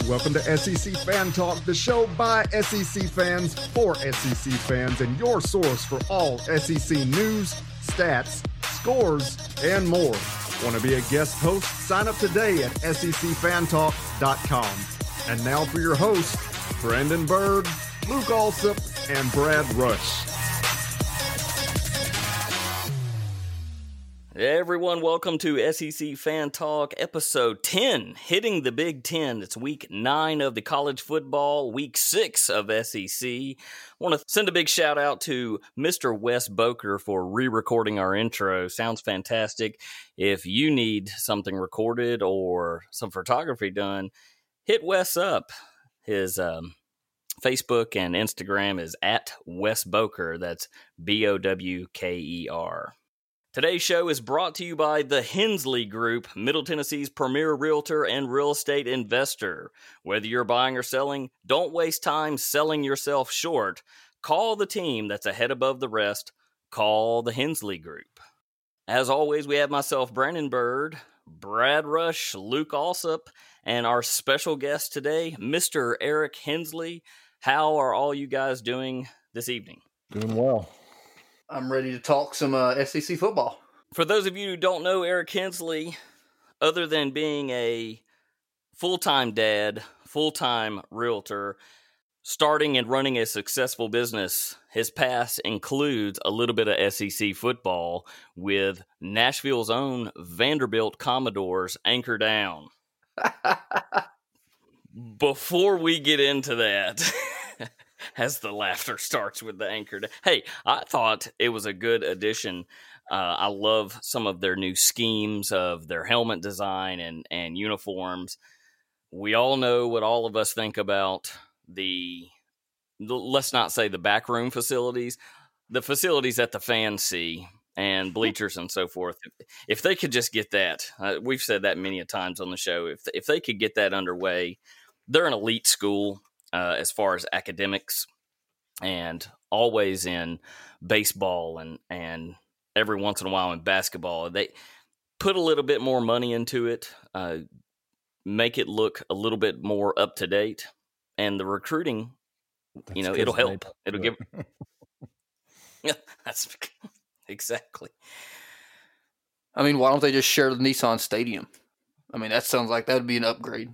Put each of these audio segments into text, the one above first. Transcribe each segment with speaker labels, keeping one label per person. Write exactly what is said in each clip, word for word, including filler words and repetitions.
Speaker 1: Welcome to S E C Fan Talk, the show by S E C fans for S E C fans and your source for all S E C news, stats, scores, and more. Want to be a guest host? Sign up today at S E C fan talk dot com. And now for your hosts, Brandon Bird, Luke Alsop, and Brad Rush.
Speaker 2: Hey everyone, welcome to S E C Fan Talk, episode ten, hitting the Big Ten. It's week nine of the college football, week six of S E C. I want to send a big shout out to Mister Wes Boker for re-recording our intro. Sounds fantastic. If you need something recorded or some photography done, hit Wes up. His um, Facebook and Instagram is at Wes Boker. That's B O W K E R. Today's show is brought to you by the Hensley Group, Middle Tennessee's premier realtor and real estate investor. Whether you're buying or selling, don't waste time selling yourself short. Call the team that's ahead above the rest. Call the Hensley Group. As always, we have myself, Brandon Bird, Brad Rush, Luke Alsop, and our special guest today, Mister Eric Hensley. How are all you guys doing this evening?
Speaker 3: Doing well.
Speaker 4: I'm ready to talk some uh, S E C football.
Speaker 2: For those of you who don't know Eric Hensley, other than being a full-time dad, full-time realtor, starting and running a successful business, his past includes a little bit of S E C football with Nashville's own Vanderbilt Commodores anchor down. Before we get into that... as the laughter starts with the anchor. Hey, I thought it was a good addition. Uh, I love some of their new schemes of their helmet design and, and uniforms. We all know what all of us think about the, the, let's not say the backroom facilities, the facilities that the fans see and bleachers and so forth. If they could just get that, uh, we've said that many a times on the show, if if they could get that underway, they're an elite school. Uh, as far as academics, and always in baseball and, and every once in a while in basketball. They put a little bit more money into it, uh, make it look a little bit more up to date, and the recruiting, that's you know, it'll help. It'll give. Yeah, that's exactly.
Speaker 4: I mean, why don't they just share the Nissan Stadium? I mean, that sounds like that would be an upgrade.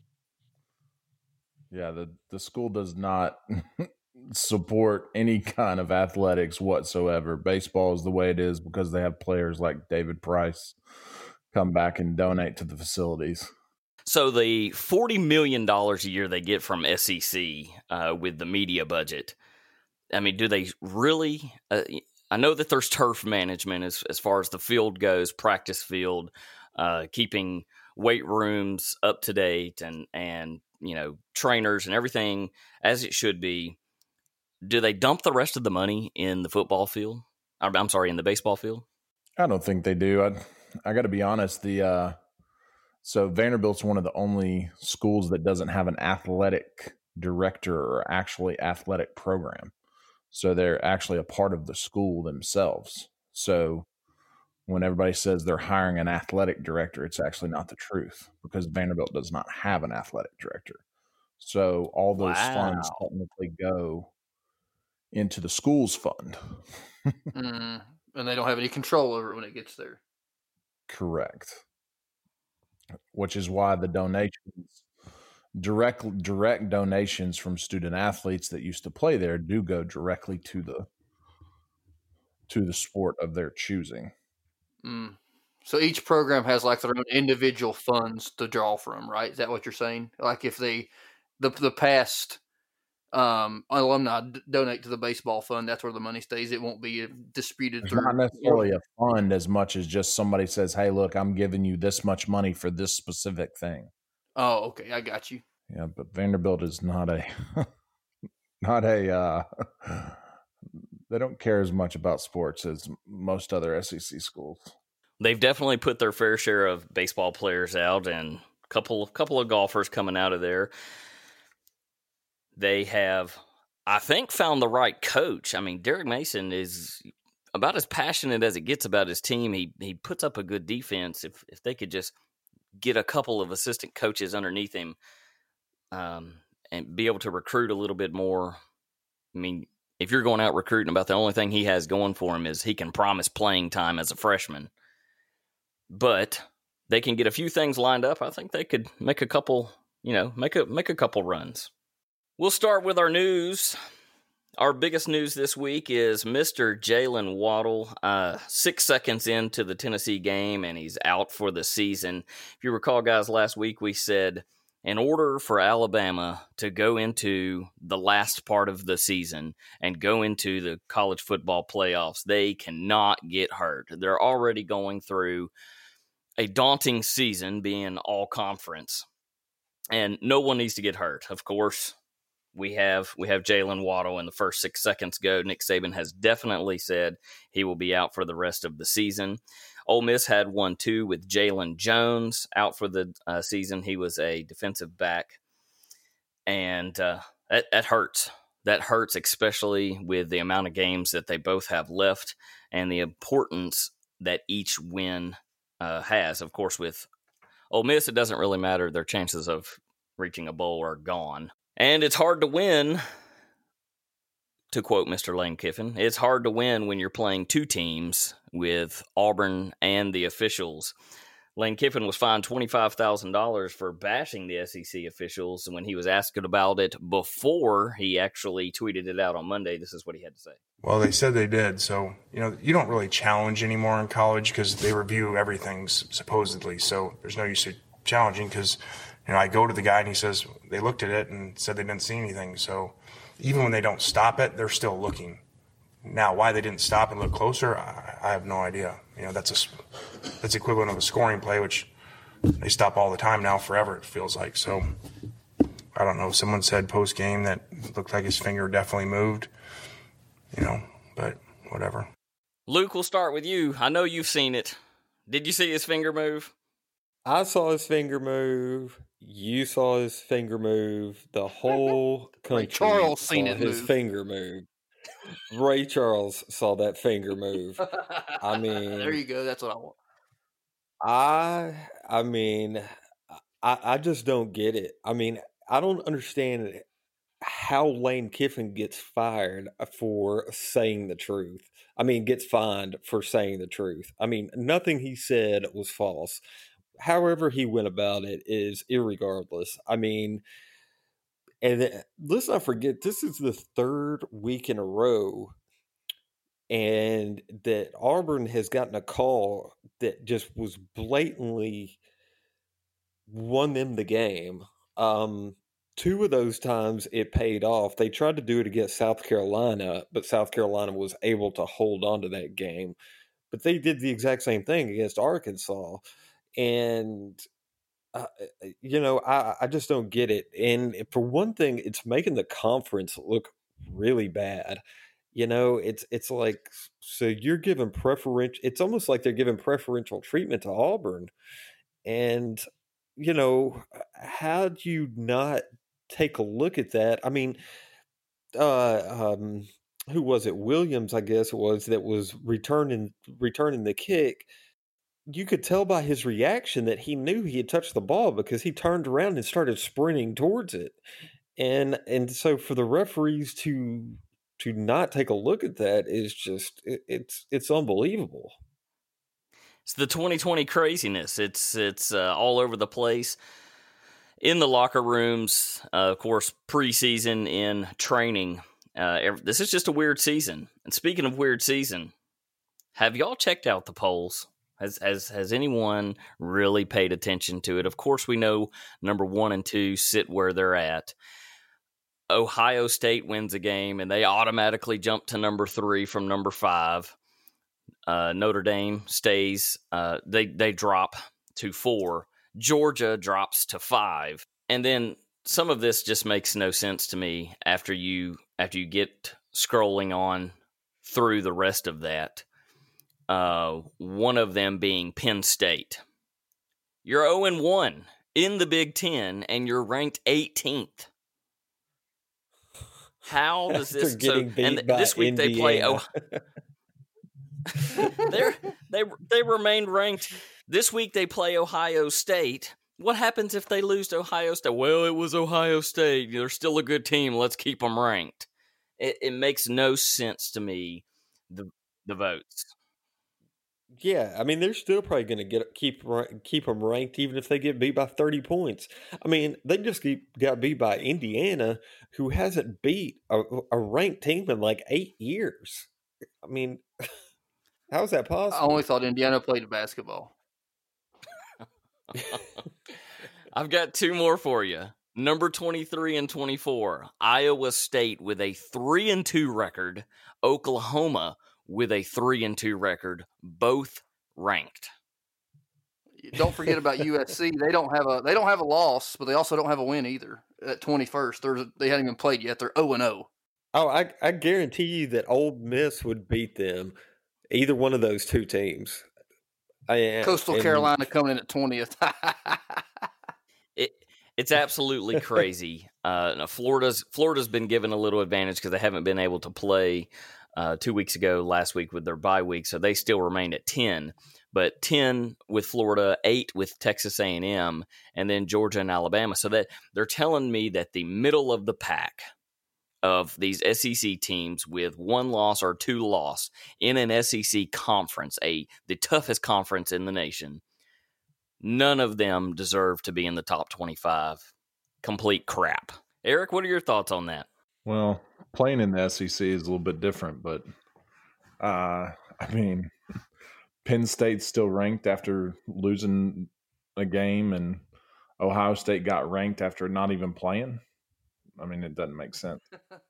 Speaker 3: Yeah, the, the school does not support any kind of athletics whatsoever. Baseball is the way it is because they have players like David Price come back and donate to the facilities.
Speaker 2: So the forty million dollars a year they get from S E C uh, with the media budget, I mean, do they really uh, – I know that there's turf management as, as far as the field goes, practice field, uh, keeping weight rooms up to date and and – you know, trainers and everything as it should be. Do they dump the rest of the money in the football field? I'm sorry, in the baseball field?
Speaker 3: I don't think they do. I I got to be honest. The uh, so Vanderbilt's one of the only schools that doesn't have an athletic director or actually athletic program. So they're actually a part of the school themselves. So when everybody says they're hiring an athletic director, it's actually not the truth because Vanderbilt does not have an athletic director. So all those wow. funds technically go into the school's fund.
Speaker 4: mm, and they don't have any control over it when it gets there.
Speaker 3: Correct. Which is why the donations, direct direct donations from student athletes that used to play there do go directly to the to the sport of their choosing.
Speaker 4: Mm. So each program has like their own individual funds to draw from, right? Is that what you're saying? Like if they, the the past um, alumni d- donate to the baseball fund, that's where the money stays. It won't be disputed.
Speaker 3: It's
Speaker 4: through
Speaker 3: not necessarily a fund as much as just somebody says, hey, look, I'm giving you this much money for this specific thing.
Speaker 4: Oh, okay. I got you.
Speaker 3: Yeah, but Vanderbilt is not a, not a, uh, they don't care as much about sports as most other S E C schools.
Speaker 2: They've definitely put their fair share of baseball players out and a couple, couple of golfers coming out of there. They have, I think, found the right coach. I mean, Derek Mason is about as passionate as it gets about his team. He he puts up a good defense. If if they could just get a couple of assistant coaches underneath him, um, and be able to recruit a little bit more. I mean, if you're going out recruiting, about the only thing he has going for him is he can promise playing time as a freshman. But they can get a few things lined up. I think they could make a couple, you know, make a make a couple runs. We'll start with our news. Our biggest news this week is Mister Jalen Waddle, uh, six seconds into the Tennessee game, and he's out for the season. If you recall, guys, last week we said in order for Alabama to go into the last part of the season and go into the college football playoffs, they cannot get hurt. They're already going through a daunting season being all conference, and no one needs to get hurt. Of course, we have we have Jalen Waddle in the first six seconds go. Nick Saban has definitely said he will be out for the rest of the season. Ole Miss had one, too, with Jalen Jones out for the uh, season. He was a defensive back, and uh, that, that hurts. That hurts, especially with the amount of games that they both have left and the importance that each win uh, has. Of course, with Ole Miss, it doesn't really matter. Their chances of reaching a bowl are gone. And it's hard to win, to quote Mister Lane Kiffin, it's hard to win when you're playing two teams with Auburn and the officials. Lane Kiffin was fined twenty-five thousand dollars for bashing the S E C officials, and when he was asked about it before he actually tweeted it out on Monday, this is what he had to say.
Speaker 5: Well, they said they did, so, you know, you don't really challenge anymore in college because they review everything, supposedly, so there's no use of challenging because, you know, I go to the guy and he says they looked at it and said they didn't see anything, so even when they don't stop it, they're still looking. Now, why they didn't stop and look closer, I, I have no idea. You know, that's a that's equivalent of a scoring play, which they stop all the time now, forever, it feels like. So, I don't know. Someone said post-game that looked like his finger definitely moved, you know, but whatever.
Speaker 2: Luke, we'll start with you. I know you've seen it. Did you see his finger move?
Speaker 6: I saw his finger move. You saw his finger move. The whole country
Speaker 4: Ray Charles
Speaker 6: saw
Speaker 4: seen it
Speaker 6: his
Speaker 4: move.
Speaker 6: finger move. Ray Charles saw that finger move. I mean,
Speaker 4: there you go. That's what I want.
Speaker 6: I, I mean, I, I just don't get it. I mean, I don't understand how Lane Kiffin gets fired for saying the truth. I mean, gets fined for saying the truth. I mean, nothing he said was false. However he went about it is irregardless. I mean, and let's not forget, this is the third week in a row and that Auburn has gotten a call that just was blatantly won them the game. Um, two of those times it paid off. They tried to do it against South Carolina, but South Carolina was able to hold on to that game. But they did the exact same thing against Arkansas. And, uh, you know, I, I just don't get it. And for one thing, it's making the conference look really bad. You know, it's it's like, so you're giving preferential, it's almost like they're giving preferential treatment to Auburn. And, you know, how do you not take a look at that? I mean, uh, um, who was it? Williams, I guess it was, that was returning returning the kick. You could tell by his reaction that he knew he had touched the ball because he turned around and started sprinting towards it. And and so for the referees to to not take a look at that is just it, it's it's unbelievable.
Speaker 2: It's the twenty twenty craziness. It's it's uh, all over the place. In the locker rooms, uh, of course, preseason, in training. Uh, every, this is just a weird season. And speaking of weird season, have y'all checked out the polls? Has, has has anyone really paid attention to it? Of course, we know number one and two sit where they're at. Ohio State wins a game, and they automatically jump to number three from number five. Uh, Notre Dame stays. Uh, they they drop to four. Georgia drops to five, and then some of this just makes no sense to me after you after you get scrolling on through the rest of that. Uh, one of them being Penn State. You're oh and one in the Big Ten, and you're ranked eighteenth. How does this? So, and this week Indiana. They play. Oh, they they they remained ranked. This week they play Ohio State, What happens if they lose to Ohio State? Well, it was Ohio State. They're still a good team. Let's keep them ranked. It, it makes no sense to me, the the votes.
Speaker 6: Yeah, I mean, they're still probably going to get keep keep them ranked even if they get beat by thirty points. I mean, they just keep, got beat by Indiana, who hasn't beat a, a ranked team in like eight years. I mean, how is that possible?
Speaker 4: I only thought Indiana played basketball.
Speaker 2: I've got two more for you. Number twenty-three and twenty-four, Iowa State with a three and two record, Oklahoma with a three and two record, both ranked.
Speaker 4: Don't forget about U S C. They don't have a they don't have a loss, but they also don't have a win either. At twenty-first, There's, they hadn't even played yet. They're zero and zero.
Speaker 6: Oh, I I guarantee you that Ole Miss would beat them, either one of those two teams. I,
Speaker 4: Coastal
Speaker 6: and,
Speaker 4: Carolina coming in at twentieth.
Speaker 2: it it's absolutely crazy. Uh, now Florida's Florida's been given a little advantage because they haven't been able to play uh, two weeks ago, last week with their bye week, so they still remain at ten. But ten with Florida, eight with Texas A and M, and then Georgia and Alabama. So that they're telling me that the middle of the pack of these S E C teams with one loss or two loss in an S E C conference, a the toughest conference in the nation, none of them deserve to be in the top twenty-five. Complete crap. Eric, what are your thoughts on that?
Speaker 3: Well, playing in the S E C is a little bit different, but uh, I mean, Penn State's still ranked after losing a game, and Ohio State got ranked after not even playing. I mean, it doesn't make sense.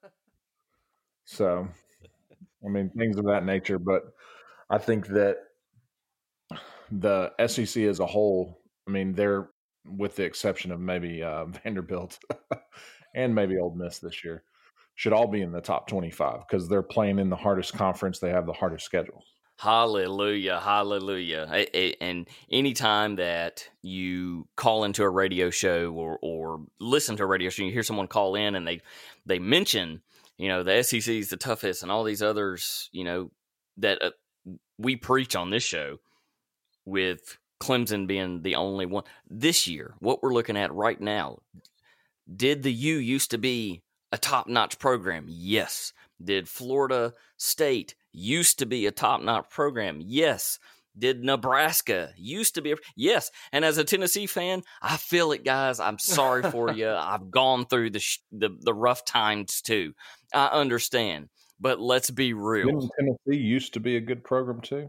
Speaker 3: So, I mean, things of that nature. But I think that the S E C as a whole, I mean, they're, with the exception of maybe uh, Vanderbilt and maybe Ole Miss this year, should all be in the top twenty-five because they're playing in the hardest conference. They have the hardest schedule.
Speaker 2: Hallelujah, hallelujah. And anytime that you call into a radio show or, or listen to a radio show, you hear someone call in and they, they mention, you know, the S E C is the toughest and all these others, you know, that uh, we preach on this show, with Clemson being the only one. This year, what we're looking at right now, did the U used to be a top-notch program? Yes. Did Florida State used to be a top-notch program? Yes. Did Nebraska used to be? A, yes. And as a Tennessee fan, I feel it, guys. I'm sorry for you. I've gone through the, sh- the the rough times too. I understand, but let's be real.
Speaker 3: Didn't Tennessee used to be a good program too?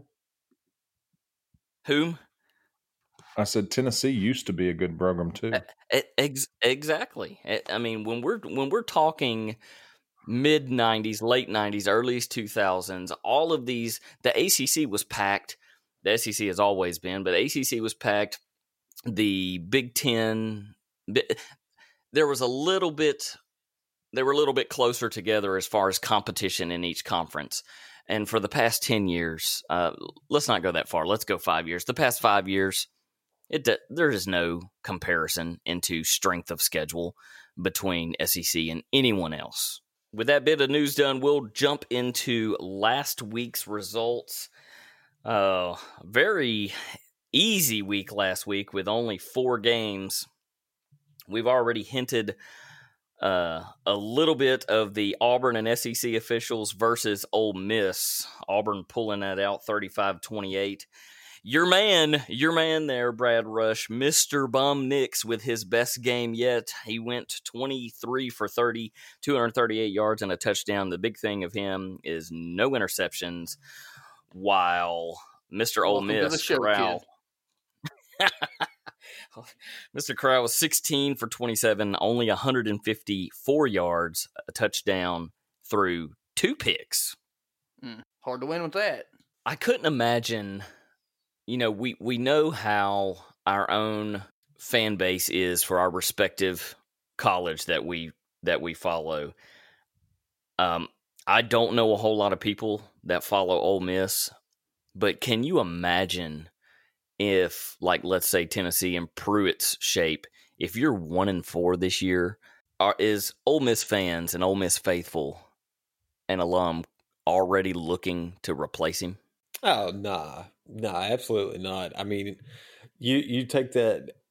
Speaker 2: Whom?
Speaker 3: I said Tennessee used to be a good program too.
Speaker 2: Ex- exactly. I mean, when we're when we're talking mid nineties, late nineties, early two thousands, all of these, the A C C was packed. The S E C has always been, but A C C was packed. The Big Ten, there was a little bit, they were a little bit closer together as far as competition in each conference. And for the past ten years, uh, let's not go that far. Let's go five years. The past five years, it there is no comparison into strength of schedule between S E C and anyone else. With that bit of news done, we'll jump into last week's results. Uh, very easy week last week with only four games. We've already hinted uh, a little bit of the Auburn and S E C officials versus Ole Miss. Auburn pulling that out thirty-five twenty-eight. Your man, your man there, Brad Rush, Mister Bum Nix with his best game yet. He went twenty-three for thirty, two hundred thirty-eight yards and a touchdown. The big thing of him is no interceptions, while Mister Ole Miss, Corral, Mister Corral was sixteen for twenty-seven, only one hundred fifty-four yards, a touchdown through two picks.
Speaker 4: Mm, hard to win with that.
Speaker 2: I couldn't imagine... You know, we, we know how our own fan base is for our respective college that we that we follow. Um, I don't know a whole lot of people that follow Ole Miss, but can you imagine if, like, let's say Tennessee in Pruitt's shape, if you're one and four this year, are is Ole Miss fans and Ole Miss faithful and alum already looking to replace him?
Speaker 6: Oh, nah. Nah, absolutely not. I mean, you you take that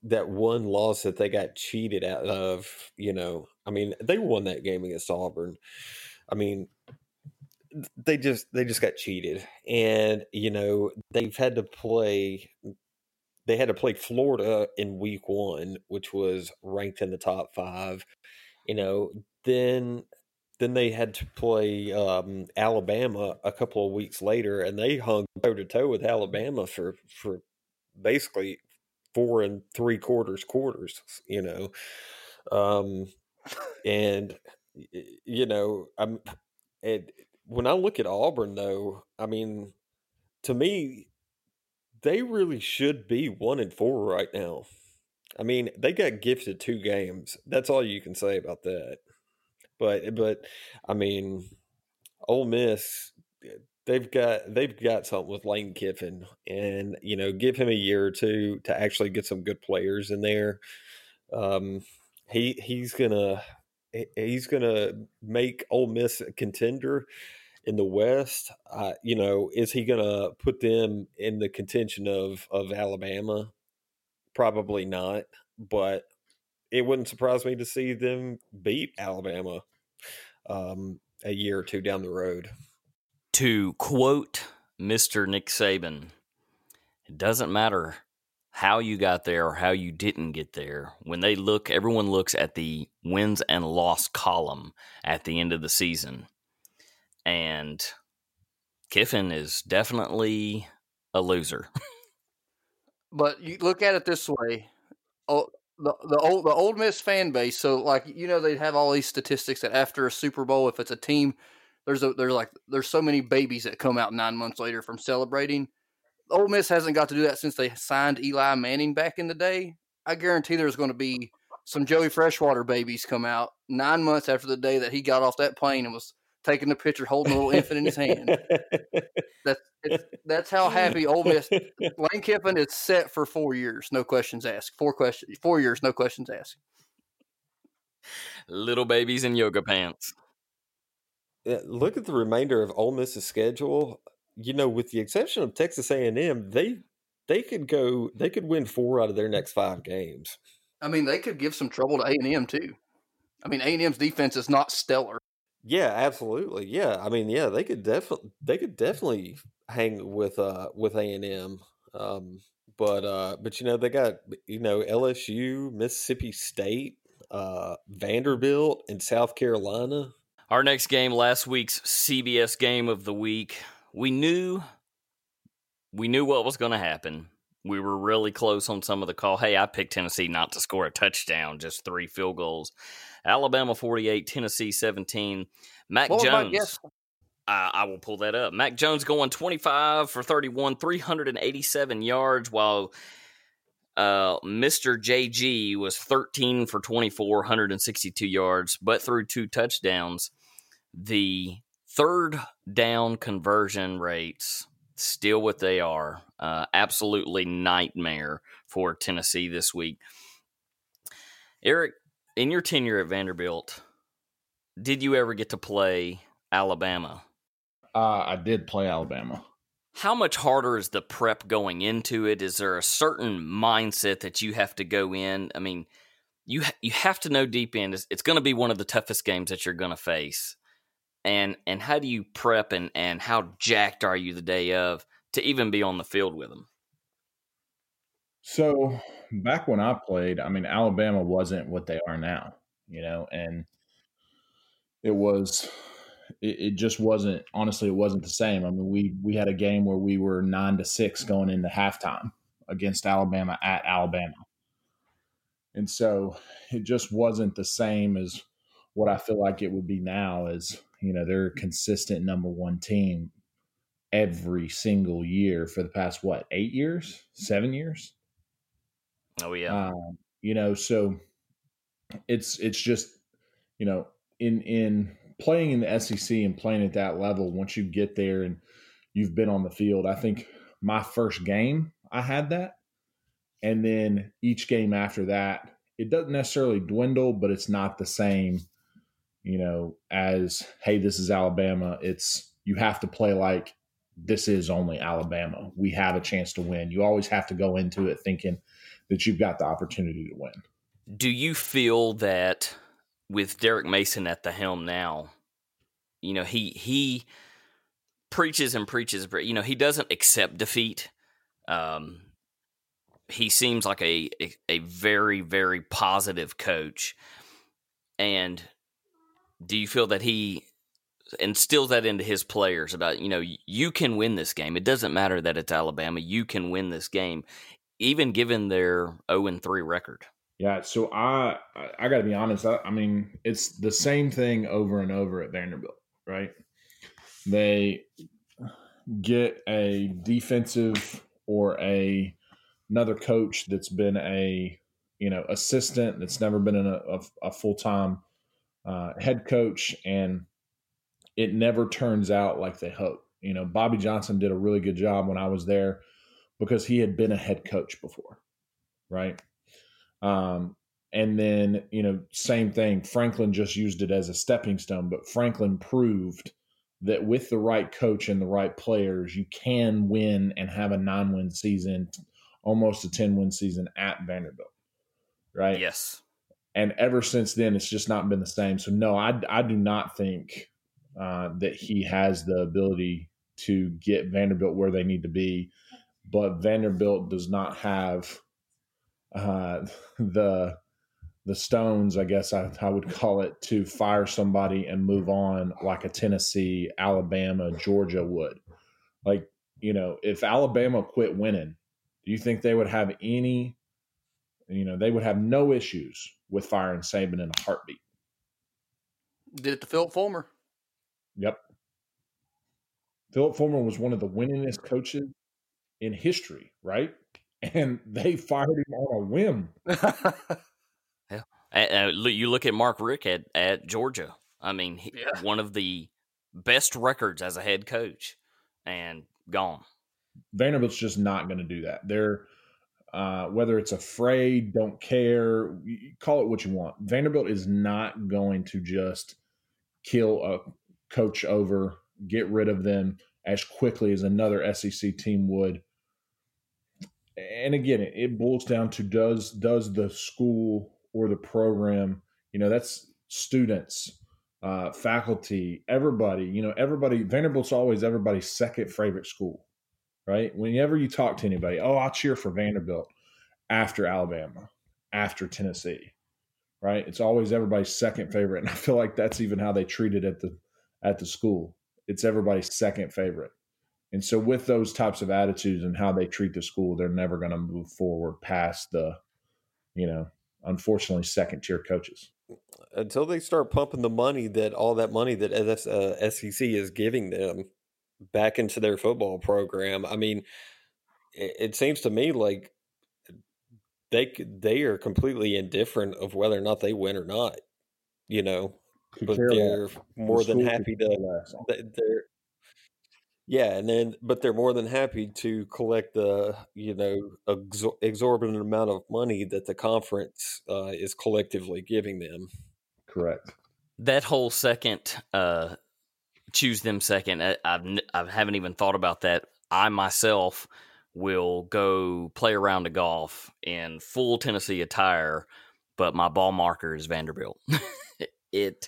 Speaker 6: that one loss that they got cheated out of, you know, I mean, they won that game against Auburn. I mean, they just they just got cheated, and you know they've had to play. They had to play Florida in week one, which was ranked in the top five. You know, then then they had to play um, Alabama a couple of weeks later, and they hung toe to toe with Alabama for for basically four and three quarters quarters. You know, um, and you know, I'm and when I look at Auburn, though, I mean, to me, they really should be one and four right now. I mean, they got gifted two games. That's all you can say about that. But, but I mean, Ole Miss, they've got they've got something with Lane Kiffin, and you know, give him a year or two to actually get some good players in there. Um, he he's gonna he's gonna make Ole Miss a contender in the West. Uh, you know, is he gonna put them in the contention of of Alabama? Probably not, but it wouldn't surprise me to see them beat Alabama um, a year or two down the road.
Speaker 2: To quote Mister Nick Saban, it doesn't matter how you got there or how you didn't get there. When they look, everyone looks at the wins and loss column at the end of the season. And Kiffin is definitely a loser.
Speaker 4: But you look at it this way. Oh, the the old the Ole Miss fan base. So like you know they have all these statistics that after a Super Bowl, if it's a team, there's a there's like there's so many babies that come out nine months later from celebrating. Ole Miss hasn't got to do that since they signed Eli Manning back in the day. I guarantee there's going to be some Joey Freshwater babies come out nine months after the day that he got off that plane and was taking the picture, holding a little infant in his hand. That's it's, that's how happy Ole Miss. Lane Kiffin is set for four years, no questions asked. Four questions, four years, no questions asked.
Speaker 2: Little babies in yoga pants.
Speaker 6: Yeah, look at the remainder of Ole Miss's schedule. You know, with the exception of Texas A and M, they they could go, they could win four out of their next five games.
Speaker 4: I mean, they could give some trouble to A and M too. I mean, A and M's defense is not stellar.
Speaker 6: Yeah, absolutely. Yeah, I mean, yeah, they could definitely they could definitely hang with uh with A and M. Um, but uh, but you know they got you know L S U, Mississippi State, uh, Vanderbilt, and South Carolina.
Speaker 2: Our next game, last week's C B S game of the week. We knew we knew what was going to happen. We were really close on some of the call. Hey, I picked Tennessee not to score a touchdown, just three field goals. Alabama forty-eight, Tennessee seventeen. Mac
Speaker 4: What was my
Speaker 2: Jones.
Speaker 4: guess?
Speaker 2: I, I will pull that up. Mac Jones going twenty-five for thirty-one, three hundred eighty-seven yards, while uh, Mister J G was thirteen for twenty-four, one hundred sixty-two yards, but threw two touchdowns. The third down conversion rates, still what they are. Uh, absolutely nightmare for Tennessee this week. Eric, in your tenure at Vanderbilt, did you ever get to play Alabama?
Speaker 3: Uh, I did play Alabama.
Speaker 2: How much harder is the prep going into it? Is there a certain mindset that you have to go in? I mean, you you have to know deep in, it's, it's going to be one of the toughest games that you're going to face. And and how do you prep and, and how jacked are you the day of to even be on the field with them?
Speaker 3: So back when I played, I mean, Alabama wasn't what they are now, you know, and it was, it, it just wasn't, honestly, it wasn't the same. I mean, we, we had a game where we were nine to six going into halftime against Alabama at Alabama. And so it just wasn't the same as what I feel like it would be now as, you know, they're a consistent number one team every single year for the past, what, eight years, seven years?
Speaker 2: Oh, yeah.
Speaker 3: Um, you know, so it's it's just, you know, in in playing in the S E C and playing at that level, once you get there and you've been on the field, I think my first game, I had that. And then each game after that, it doesn't necessarily dwindle, but it's not the same, you know, as, hey, this is Alabama. It's, you have to play like this is only Alabama. We have a chance to win. You always have to go into it thinking that you've got the opportunity to win.
Speaker 2: Do you feel that with Derek Mason at the helm now, you know, he he preaches and preaches, but, you know, he doesn't accept defeat. Um, he seems like a, a, a very, very positive coach. And do you feel that he instills that into his players about, you know, you can win this game. It doesn't matter that it's Alabama. You can win this game, even given their oh and three record.
Speaker 3: Yeah, so I I got to be honest. I, I mean, it's the same thing over and over at Vanderbilt, right? They get a defensive or a another coach that's been a you know assistant that's never been in a, a, a full time uh, head coach, and it never turns out like they hope. You know, Bobby Johnson did a really good job when I was there because he had been a head coach before, right? Um, and then, you know, same thing. Franklin just used it as a stepping stone, but Franklin proved that with the right coach and the right players, you can win and have a nine-win season, almost a ten-win season at Vanderbilt, right?
Speaker 2: Yes.
Speaker 3: And ever since then, it's just not been the same. So, no, I, I do not think uh, that he has the ability to get Vanderbilt where they need to be. But Vanderbilt does not have uh, the the stones, I guess I, I would call it, to fire somebody and move on like a Tennessee, Alabama, Georgia would. Like, you know, if Alabama quit winning, do you think they would have any, you know, they would have no issues with firing Saban in a heartbeat?
Speaker 4: Did it to Philip Fulmer.
Speaker 3: Yep. Philip Fulmer was one of the winningest coaches in history, right? And they fired him on a whim.
Speaker 2: Yeah. Uh, you look at Mark Richt at, at Georgia. I mean, he,
Speaker 4: Yeah.
Speaker 2: one of the best records as a head coach, and gone.
Speaker 3: Vanderbilt's just not going to do that. They're uh, whether it's afraid, don't care, call it what you want. Vanderbilt is not going to just kill a coach over, get rid of them as quickly as another S E C team would. And again, it, it boils down to does does the school or the program, you know, that's students, uh, faculty, everybody, you know, everybody, Vanderbilt's always everybody's second favorite school, right? Whenever you talk to anybody, oh, I'll cheer for Vanderbilt after Alabama, after Tennessee, right? It's always everybody's second favorite. And I feel like that's even how they treat it at the at the school. It's everybody's second favorite. And so with those types of attitudes and how they treat the school, they're never going to move forward past the, you know, unfortunately, second-tier coaches.
Speaker 6: Until they start pumping the money that all that money that uh, S E C is giving them back into their football program. I mean, it, it seems to me like they they are completely indifferent of whether or not they win or not, you know,
Speaker 3: Could
Speaker 6: but
Speaker 3: care
Speaker 6: they're
Speaker 3: less.
Speaker 6: more
Speaker 3: The
Speaker 6: than
Speaker 3: school
Speaker 6: happy
Speaker 3: could care
Speaker 6: to
Speaker 3: less.
Speaker 6: they're yeah, and then but they're more than happy to collect the you know exor- exorbitant amount of money that the conference uh, is collectively giving them.
Speaker 3: Correct.
Speaker 2: That whole second, uh, choose them second, I, I've, I haven't even thought about that. I myself will go play a round of golf in full Tennessee attire, but my ball marker is Vanderbilt. it,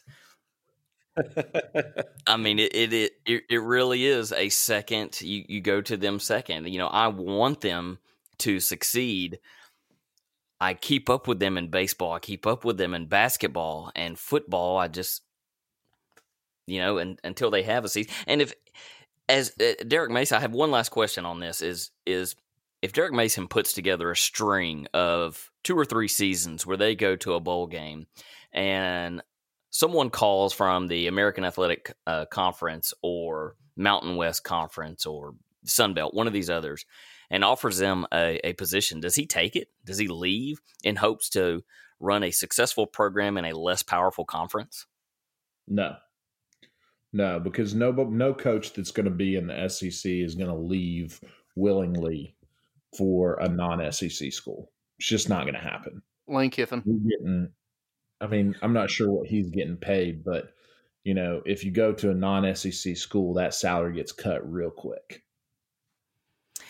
Speaker 2: I mean, it, it, it, it really is a second. You, you go to them second. You know, I want them to succeed. I keep up with them in baseball. I keep up with them in basketball and football. I just, you know, and until they have a season. And if, as uh, Derek Mason, I have one last question on this: is is if Derek Mason puts together a string of two or three seasons where they go to a bowl game, and someone calls from the American Athletic uh, Conference or Mountain West Conference or Sun Belt, one of these others, and offers them a, a position, does he take it? Does he leave in hopes to run a successful program in a less powerful conference?
Speaker 3: No. No, because no no coach that's going to be in the S E C is going to leave willingly for a non-S E C school. It's just not going to happen.
Speaker 4: Lane Kiffin.
Speaker 3: You're getting, I mean, I'm not sure what he's getting paid, but, you know, if you go to a non-S E C school, that salary gets cut real quick.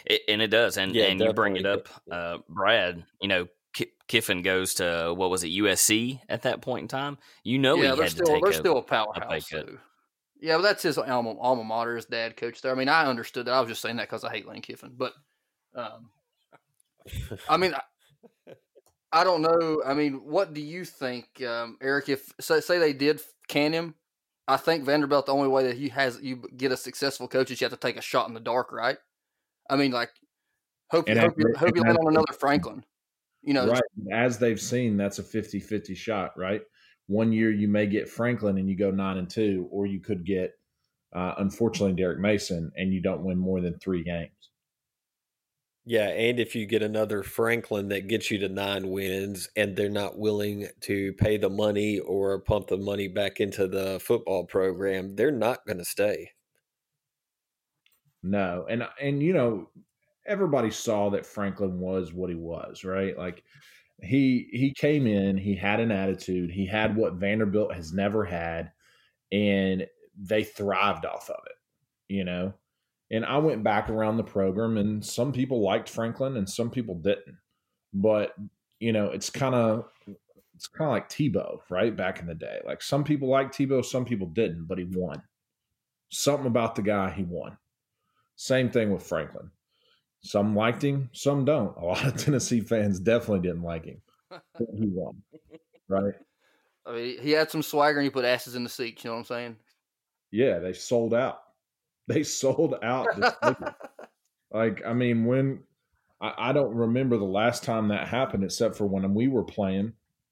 Speaker 2: It, and it does. And,
Speaker 6: Yeah,
Speaker 2: and you bring it
Speaker 6: definitely.
Speaker 2: up, uh, Brad, you know, Ki- Kiffin goes to, what was it, U S C at that point in time? You know,
Speaker 4: yeah,
Speaker 2: he
Speaker 4: they're
Speaker 2: had
Speaker 4: still
Speaker 2: to take
Speaker 4: they're
Speaker 2: a,
Speaker 4: still a
Speaker 2: a pay
Speaker 4: powerhouse.
Speaker 2: cut.
Speaker 4: So. Yeah, but that's his alma, alma mater. His dad coached there. I mean, I understood that. I was just saying that because I hate Lane Kiffin. But, um, I mean, I, I don't know. I mean, what do you think, um, Eric? If say, say they did can him, I think Vanderbilt, the only way that he has you get a successful coach is you have to take a shot in the dark, right? I mean, like hope you
Speaker 3: And
Speaker 4: hope you
Speaker 3: as-
Speaker 4: hope you
Speaker 3: and
Speaker 4: land
Speaker 3: as-
Speaker 4: on another Franklin. You know,
Speaker 3: right. As they've seen, that's a fifty-fifty shot, right? One year you may get Franklin and you go nine and two, or you could get, uh, unfortunately, Derek Mason and you don't win more than three games.
Speaker 6: Yeah, and if you get another Franklin that gets you to nine wins and they're not willing to pay the money or pump the money back into the football program, they're not going to stay.
Speaker 3: No. And, and, you know, everybody saw that Franklin was what he was, right? Like he, he came in, he had an attitude, he had what Vanderbilt has never had, and they thrived off of it, you know? And I went back around the program, and some people liked Franklin and some people didn't. But, you know, it's kind of it's kind of like Tebow, right? Back in the day. Like some people liked Tebow, some people didn't, but he won. Something about the guy, he won. Same thing with Franklin. Some liked him, some don't. A lot of Tennessee fans definitely didn't like him. But he won, right?
Speaker 4: I mean, he had some swagger and he put asses in the seats. You know what I'm saying?
Speaker 3: Yeah, they sold out. They sold out this Like, I mean, when I, I don't remember the last time that happened, except for when we were playing.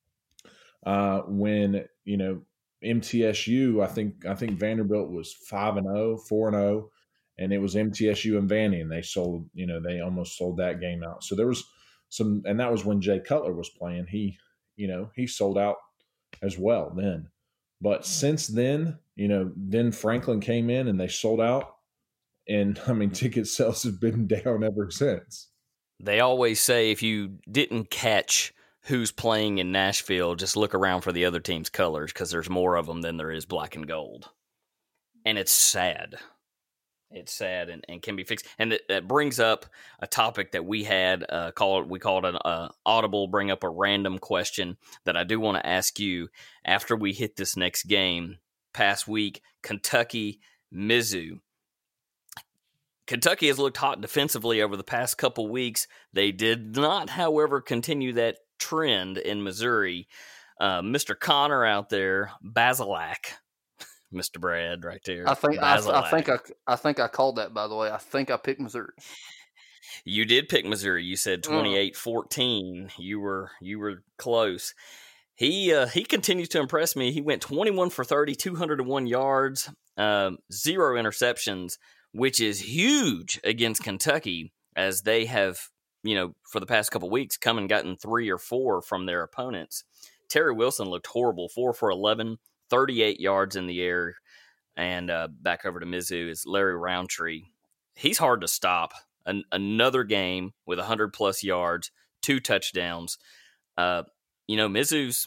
Speaker 3: Uh, when you know M T S U, I think I think Vanderbilt was five and zero, four and zero, and it was M T S U and Vandy, and they sold. You know, they almost sold that game out. So there was some, and that was when Jay Cutler was playing. He, you know, he sold out as well then. But since then, you know, then Franklin came in and they sold out. And I mean, ticket sales have been down ever since.
Speaker 2: They always say if you didn't catch who's playing in Nashville, just look around for the other team's colors because there's more of them than there is black and gold. And it's sad. It's sad and, and can be fixed. And it, it brings up a topic that we had uh, called, we called an uh, audible, bring up a random question that I do want to ask you after we hit this next game. Past week, Kentucky, Mizzou. Kentucky has looked hot defensively over the past couple weeks. They did not, however, continue that trend in Missouri. Uh, Mister Connor out there, Basilak, Mister Brad right there.
Speaker 4: I think I,
Speaker 2: Basilak.
Speaker 4: I think I I think I called that, by the way. I think I picked Missouri.
Speaker 2: You did pick Missouri. You said twenty-eight fourteen. You were you were close. He uh, he continues to impress me. He went twenty-one for thirty, two hundred one yards, um, zero interceptions, which is huge against Kentucky, as they have, you know, for the past couple weeks come and gotten three or four from their opponents. Terry Wilson looked horrible, four for eleven, thirty-eight yards in the air. And uh, back over to Mizzou is Larry Roundtree. He's hard to stop. An- another game with one hundred plus yards, two touchdowns. Uh, you know, Mizzou's,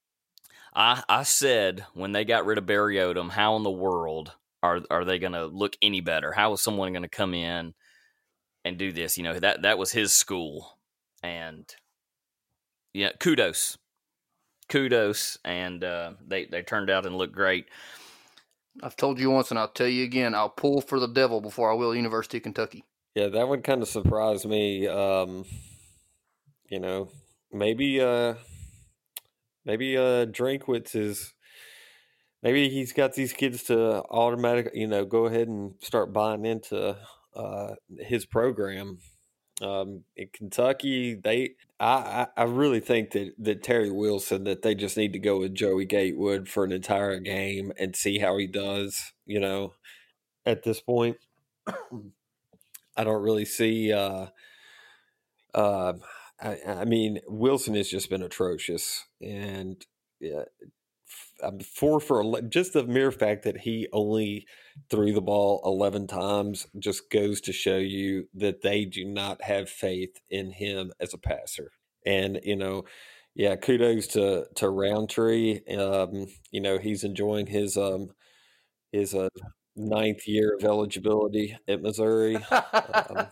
Speaker 2: I, I said when they got rid of Barry Odom, how in the world are are they going to look any better? How is someone going to come in and do this? You know, that that was his school. And, yeah, kudos. Kudos. And uh, they, they turned out and looked great.
Speaker 4: I've told you once and I'll tell you again, I'll pull for the devil before I will University of Kentucky.
Speaker 6: Yeah, that one kind of surprised me. Um, you know, maybe uh, maybe uh, Drinkwitz is maybe he's got these kids to automatic, you know, go ahead and start buying into uh, his program. Um, in Kentucky, they I, I really think that, that Terry Wilson, that they just need to go with Joey Gatewood for an entire game and see how he does, you know, at this point. I don't really see uh, uh, I, I mean, Wilson has just been atrocious, and yeah, four for just the mere fact that he only threw the ball eleven times just goes to show you that they do not have faith in him as a passer. And, you know, yeah, kudos to, to Roundtree. Um, you know, he's enjoying his, um, his, uh, ninth year of eligibility at Missouri. Um, uh,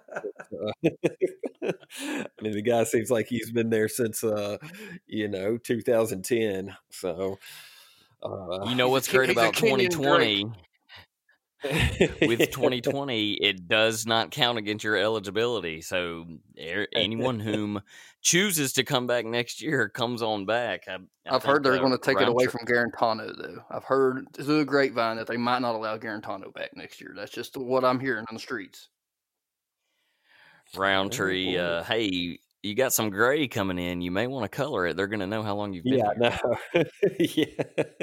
Speaker 6: I mean, the guy seems like he's been there since, uh, you know, two thousand ten. So, uh,
Speaker 2: You know what's
Speaker 4: a,
Speaker 2: great about twenty twenty? With
Speaker 6: yeah.
Speaker 2: twenty twenty, it does not count against your eligibility. So anyone whom chooses to come back next year comes on back. I, I
Speaker 4: I've heard
Speaker 2: think,
Speaker 4: they're
Speaker 2: uh,
Speaker 4: going to take it away
Speaker 2: Roundtree-
Speaker 4: from Garantano, though. I've heard through the grapevine that they might not allow Garantano back next year. That's just what I'm hearing on the streets.
Speaker 2: Roundtree,
Speaker 6: Oh, boy.
Speaker 2: uh, hey, you got some gray coming in. You may want to color it. They're going to know how long you've been
Speaker 6: Yeah,
Speaker 2: here.
Speaker 6: no. yeah.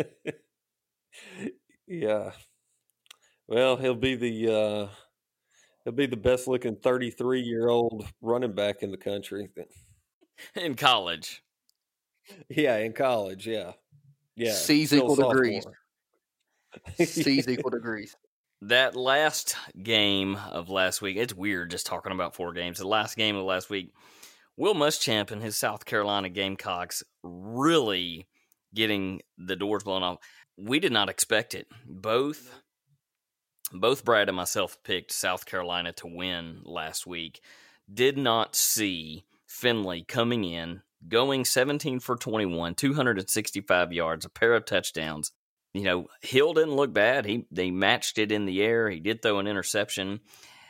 Speaker 6: Yeah. Well, he'll be the uh, he'll be the best looking thirty-three year old running back in the country.
Speaker 2: In college.
Speaker 6: Yeah, in college. Yeah, yeah.
Speaker 4: C's
Speaker 6: still a
Speaker 4: equal degrees.
Speaker 6: sophomore.
Speaker 4: C's equal degrees.
Speaker 2: That last game of last week, it's weird just talking about four games. The last game of last week, Will Muschamp and his South Carolina Gamecocks really getting the doors blown off. We did not expect it. Both both Brad and myself picked South Carolina to win last week. Did not see Finley coming in, going seventeen for twenty-one, two hundred sixty-five yards, a pair of touchdowns. You know, Hill didn't look bad. He they matched it in the air. He did throw an interception.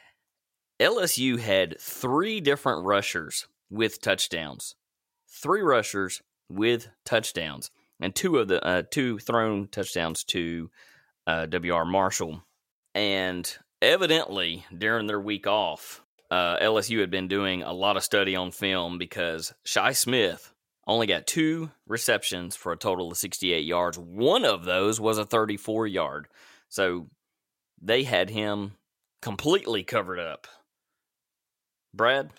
Speaker 2: L S U had three different rushers with touchdowns. Three rushers with touchdowns. And two of the uh, two thrown touchdowns to uh, W R Marshall. And evidently, during their week off, uh, L S U had been doing a lot of study on film because Shi Smith only got two receptions for a total of sixty-eight yards. One of those was a thirty-four yard. So they had him completely covered up. Brad,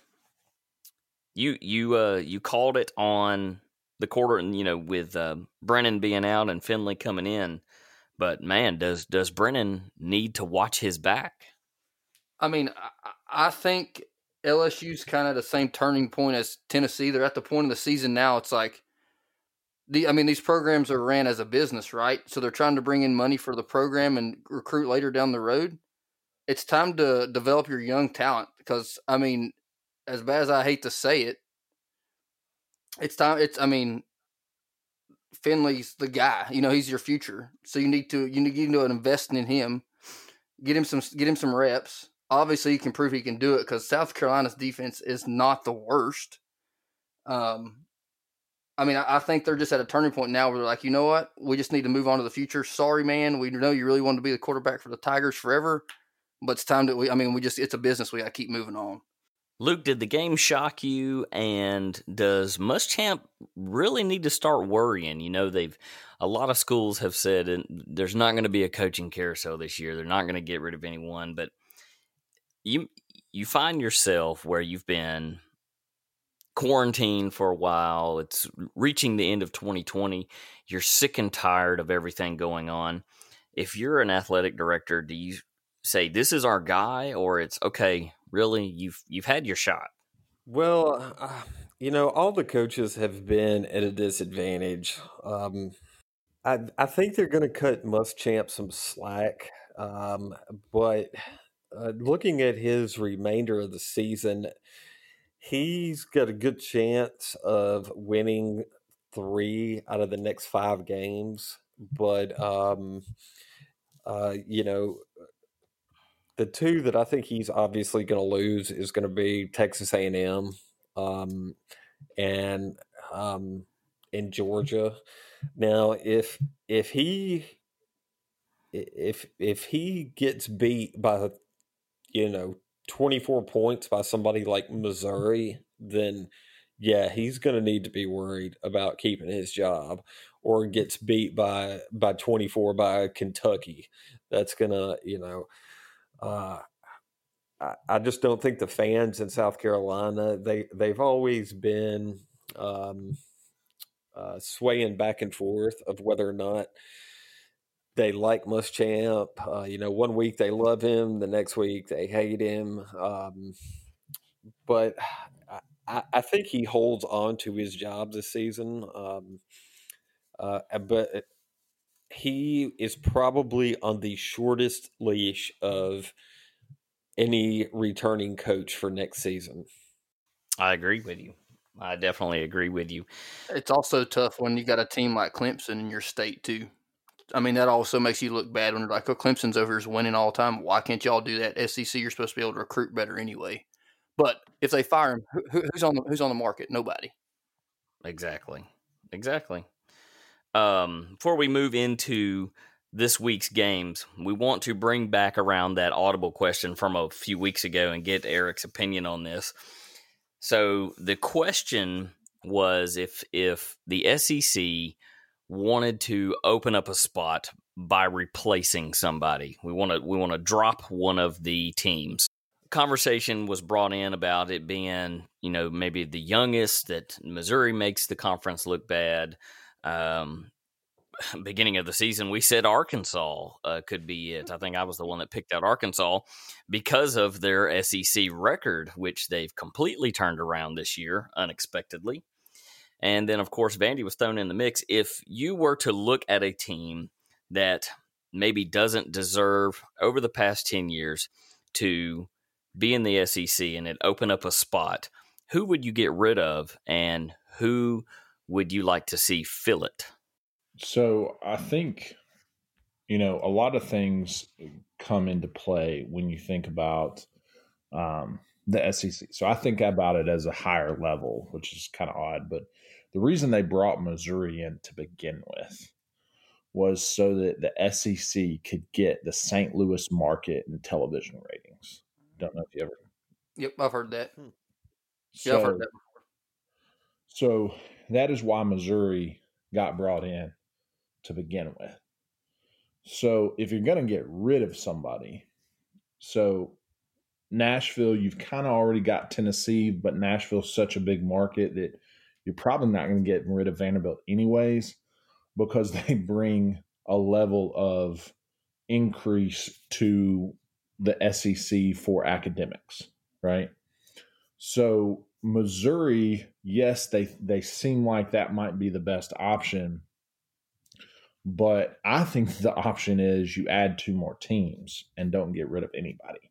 Speaker 2: you you uh, you called it on the quarter, and you know with uh, Brennan being out and Finley coming in. But man, does does Brennan need to watch his back?
Speaker 4: I mean, I, I think L S U's kind of the same turning point as Tennessee. They're at the point of the season now. It's like, the I mean, these programs are ran as a business, right? So they're trying to bring in money for the program and recruit later down the road. It's time to develop your young talent because, I mean, as bad as I hate to say it, it's time. It's I mean, Finley's the guy. You know, he's your future. So you need to you need, you need to invest in him, get him some get him some reps. Obviously, he can prove he can do it because South Carolina's defense is not the worst. Um, I mean, I, I think they're just at a turning point now where they're like, you know what? We just need to move on to the future. Sorry, man. We know you really wanted to be the quarterback for the Tigers forever, but it's time to. We, I mean, we just it's a business. We got to keep moving on.
Speaker 2: Luke, did the game shock you? And does Muschamp really need to start worrying? You know, they've a lot of schools have said and there's not going to be a coaching carousel this year. They're not going to get rid of anyone, but you you find yourself where you've been quarantined for a while. It's reaching the end of twenty twenty. You're sick and tired of everything going on. If you're an athletic director, do you say this is our guy, or it's okay? Really, you've you've had your shot.
Speaker 6: Well, uh, you know, all the coaches have been at a disadvantage. Um, I I think they're going to cut Muschamp some slack, um, but uh, looking at his remainder of the season, he's got a good chance of winning three out of the next five games. But um, uh, you know. The two that I think he's obviously going to lose is going to be Texas A and M um, and um, in Georgia. Now, if if he if if he gets beat by you know twenty-four points by somebody like Missouri, then yeah, he's going to need to be worried about keeping his job. Or gets beat by by twenty-four by Kentucky, that's going to you know. Uh, I, I just don't think the fans in South Carolina, they, they've always been um, uh, swaying back and forth of whether or not they like Muschamp. Uh, you know, one week they love him, the next week they hate him. Um, but I, I think he holds on to his job this season. Um, uh, but he is probably on the shortest leash of any returning coach for next season.
Speaker 2: I agree with you. I definitely agree with you.
Speaker 4: It's also tough when you got a team like Clemson in your state too. I mean, that also makes you look bad when you're like, oh, Clemson's over here winning all the time. Why can't y'all do that? S E C, you're supposed to be able to recruit better anyway. But if they fire him, who, who's on the who's on the market? Nobody.
Speaker 2: Exactly. Exactly. Um, before we move into this week's games, we want to bring back around that audible question from a few weeks ago and get Eric's opinion on this. So the question was if if the S E C wanted to open up a spot by replacing somebody. We want to we want to drop one of the teams. Conversation was brought in about it being, you know, maybe the youngest, that Missouri makes the conference look bad. Um, beginning of the season, we said Arkansas uh, could be it. I think I was the one that picked out Arkansas because of their S E C record, which they've completely turned around this year unexpectedly. And then, of course, Vandy was thrown in the mix. If you were to look at a team that maybe doesn't deserve over the past ten years to be in the S E C and it open up a spot, who would you get rid of and who would you like to see fill it?
Speaker 3: So I think, you know, a lot of things come into play when you think about um, the S E C. So I think about it as a higher level, which is kind of odd. But the reason they brought Missouri in to begin with was so that the S E C could get the Saint Louis market and television ratings. Don't know if you ever.
Speaker 4: Yep, I've heard that.
Speaker 3: So,
Speaker 4: Yeah, I've heard that before.
Speaker 3: So that is why Missouri got brought in to begin with. So if you're going to get rid of somebody, so Nashville, you've kind of already got Tennessee, but Nashville's such a big market that you're probably not going to get rid of Vanderbilt anyways, because they bring a level of increase to the S E C for academics, right? So Missouri, yes, they they seem like that might be the best option, but I think the option is you add two more teams and don't get rid of anybody.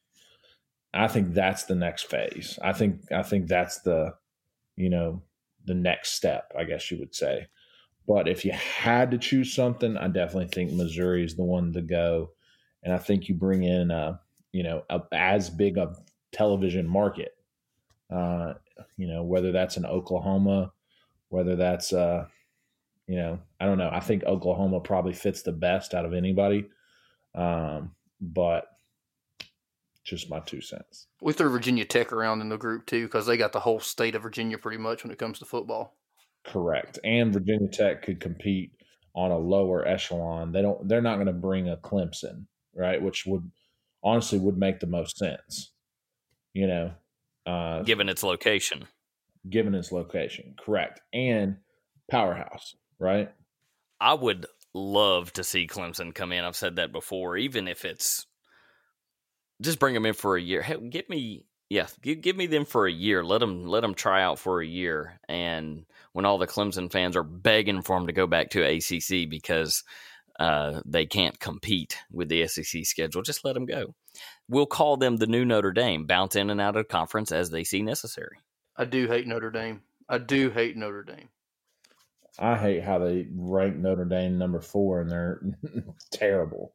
Speaker 3: I think that's the next phase. I think I think that's the, you know, the next step, I guess you would say. But if you had to choose something, I definitely think Missouri is the one to go. And I think you bring in, a, you know, a, as big a television market, uh, you know, whether that's in Oklahoma, whether that's, uh, you know, I don't know. I think Oklahoma probably fits the best out of anybody. Um, but just my two cents.
Speaker 4: We threw Virginia Tech around in the group too because they got the whole state of Virginia pretty much when it comes to football.
Speaker 3: Correct. And Virginia Tech could compete on a lower echelon. They don't, they're not going to bring a Clemson, right? Which would honestly would make the most sense, you know, uh,
Speaker 2: Given its location.
Speaker 3: given its location. Correct. And powerhouse, right?
Speaker 2: I would love to see Clemson come in. I've said that before, even if it's just bring them in for a year. Hey, get me, yeah, give, give me them for a year. Let them, let them try out for a year. And when all the Clemson fans are begging for them to go back to A C C because uh, they can't compete with the S E C schedule, just let them go. We'll call them the new Notre Dame, bounce in and out of conference as they see necessary.
Speaker 4: I do hate Notre Dame. I do hate Notre Dame.
Speaker 3: I hate how they rank Notre Dame number four and they're terrible.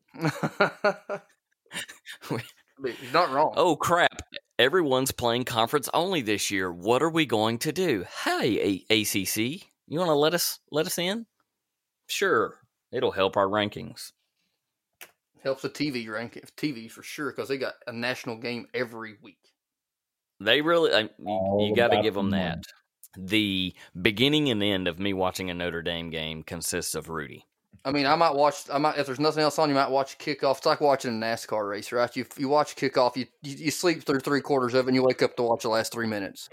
Speaker 4: He's not wrong.
Speaker 2: Oh, crap. Everyone's playing conference only this year. What are we going to do? Hey, A- ACC, you want to let us let us in? Sure. It'll help our rankings.
Speaker 4: Helps the T V ranking, T V for sure, because they got a national game every week.
Speaker 2: They really, I, you,
Speaker 3: All
Speaker 2: you got to
Speaker 3: about
Speaker 2: give
Speaker 3: the
Speaker 2: them
Speaker 3: money.
Speaker 2: that. The beginning and end of me watching a Notre Dame game consists of Rudy.
Speaker 4: I mean, I might watch. I might if there's nothing else on, you might watch kickoff. It's like watching a NASCAR race, right? You you watch kickoff, you you, you sleep through three quarters of it, and you wake up to watch the last three minutes.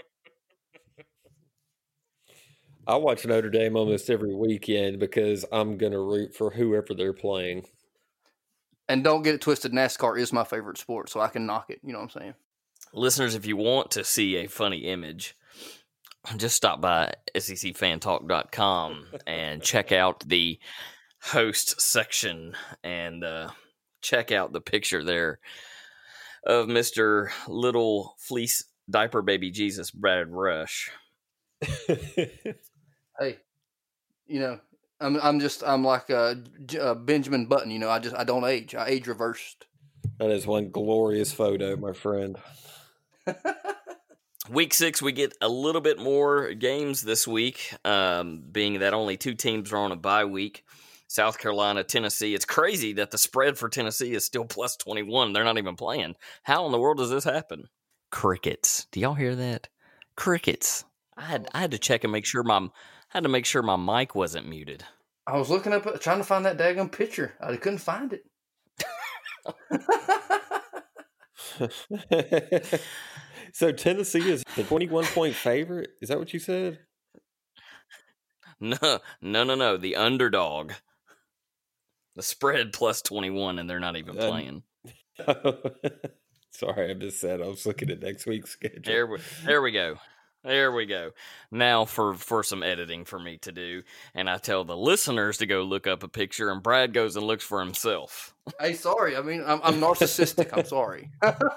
Speaker 6: I watch Notre Dame almost every weekend because I'm going to root for whoever they're playing.
Speaker 4: And don't get it twisted, NASCAR is my favorite sport, so I can knock it. You know what I'm saying?
Speaker 2: Listeners, if you want to see a funny image, just stop by S E C fan talk dot com and check out the host section and uh, check out the picture there of Mister Little Fleece Diaper Baby Jesus, Brad Rush.
Speaker 4: Hey, you know, I'm I'm just I'm like a, a Benjamin Button. You know, I just I don't age. I age reversed.
Speaker 6: That is one glorious photo, my friend.
Speaker 2: Week six, we get a little bit more games this week, um, being that only two teams are on a bye week. South Carolina, Tennessee. It's crazy that the spread for Tennessee is still plus twenty-one. They're not even playing. How in the world does this happen? Crickets. Do y'all hear that? Crickets. I had I had to check and make sure my had to make sure my mic wasn't muted.
Speaker 4: I was looking up, trying to find that daggone picture. I couldn't find it.
Speaker 6: So Tennessee is the twenty-one point favorite? Is that what you said?
Speaker 2: No, no, no, no. The underdog. The spread plus twenty-one, and they're not even
Speaker 6: Uh,
Speaker 2: playing.
Speaker 6: Sorry, I missed that. I was looking at next week's schedule.
Speaker 2: There we, there we go. There we go. Now for, for some editing for me to do, and I tell the listeners to go look up a picture, and Brad goes and looks for himself.
Speaker 4: Hey, sorry. I mean, I'm, I'm narcissistic. I'm sorry.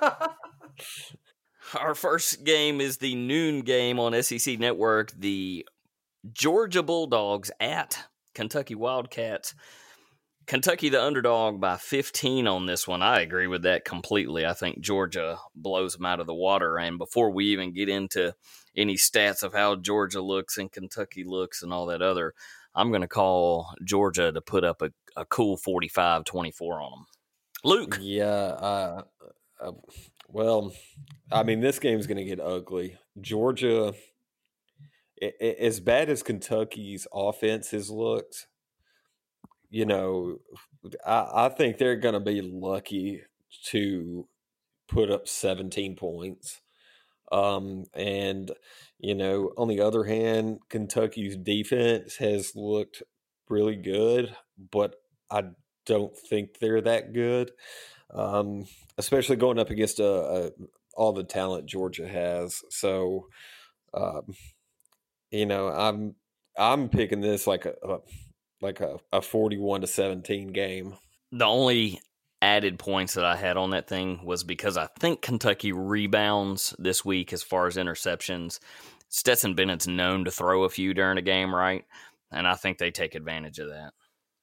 Speaker 2: Our first game is the noon game on S E C Network. The Georgia Bulldogs at Kentucky Wildcats. Kentucky the underdog by fifteen on this one. I agree with that completely. I think Georgia blows them out of the water. And before we even get into any stats of how Georgia looks and Kentucky looks and all that other, I'm going to call Georgia to put up a, a cool forty-five twenty-four on them. Luke.
Speaker 6: Yeah. Uh, uh, well, I mean, this game's going to get ugly. Georgia, I- I- as bad as Kentucky's offense has looked, you know, I, I think they're going to be lucky to put up seventeen points. Um, and, you know, on the other hand, Kentucky's defense has looked really good, but I don't think they're that good, um, especially going up against a, a, all the talent Georgia has. So, um, you know, I'm I'm picking this like a, a like a, a forty-one to seventeen game.
Speaker 2: The only added points that I had on that thing was because I think Kentucky rebounds this week as far as interceptions. Stetson Bennett's known to throw a few during a game, right? And I think they take advantage of that.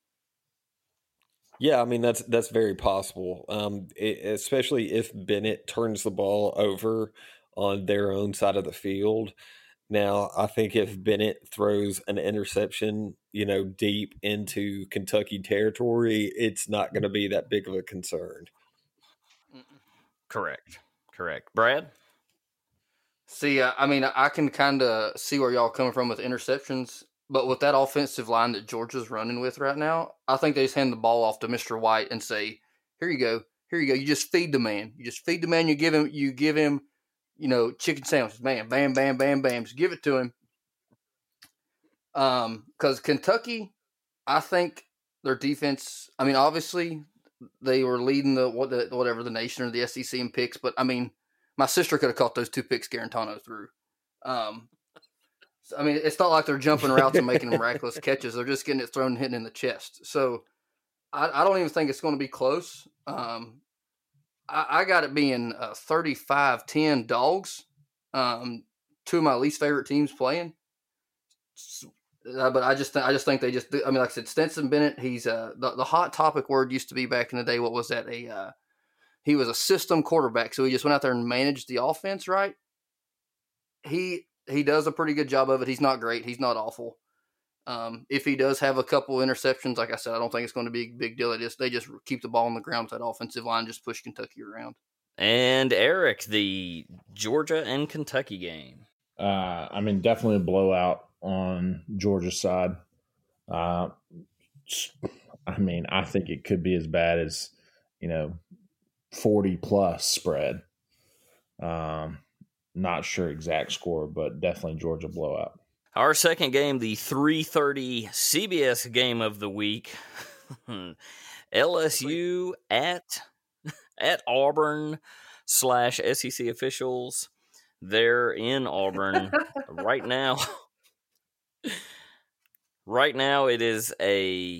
Speaker 6: Yeah, I mean, that's that's very possible, um, it, especially if Bennett turns the ball over on their own side of the field. Now, I think if Bennett throws an interception, you know, deep into Kentucky territory, it's not going to be that big of a concern.
Speaker 2: Correct. Correct. Brad?
Speaker 4: See, uh, I mean, I can kind of see where y'all coming from with interceptions, but with that offensive line that Georgia's running with right now, I think they just hand the ball off to Mister White and say, "Here you go, here you go. You just feed the man. You just feed the man. You give him, you give him, you know, chicken sandwiches. Man, bam, bam, bam, bam. Just give it to him." Um, because Kentucky, I think their defense. I mean, obviously they were leading the what the, whatever the nation or the S E C in picks, but I mean, my sister could have caught those two picks Garantano threw. Um, so, I mean, it's not like they're jumping routes and making miraculous catches. They're just getting it thrown and hitting in the chest. So I, I don't even think it's going to be close. Um, I, I got it being uh, thirty-five ten dogs. Um, two of my least favorite teams playing. Uh, but I just th- I just think they just I mean, like I said, Stetson Bennett, he's uh, the, the hot topic word used to be back in the day. What was that? A uh, he was a system quarterback, so he just went out there and managed the offense right. He he does a pretty good job of it. He's not great. He's not awful. Um, if he does have a couple interceptions, like I said, I don't think it's going to be a big deal. It is they just keep the ball on the ground with that offensive line, just push Kentucky around.
Speaker 2: And Eric, the Georgia and Kentucky game.
Speaker 3: Uh, I mean, definitely a blowout on Georgia's side. Uh, I mean, I think it could be as bad as, you know, forty plus spread. Um, not sure exact score, but definitely Georgia blowout.
Speaker 2: Our second game, the three thirty C B S game of the week. L S U at at Auburn slash S E C officials. They're in Auburn right now. Right now, it is a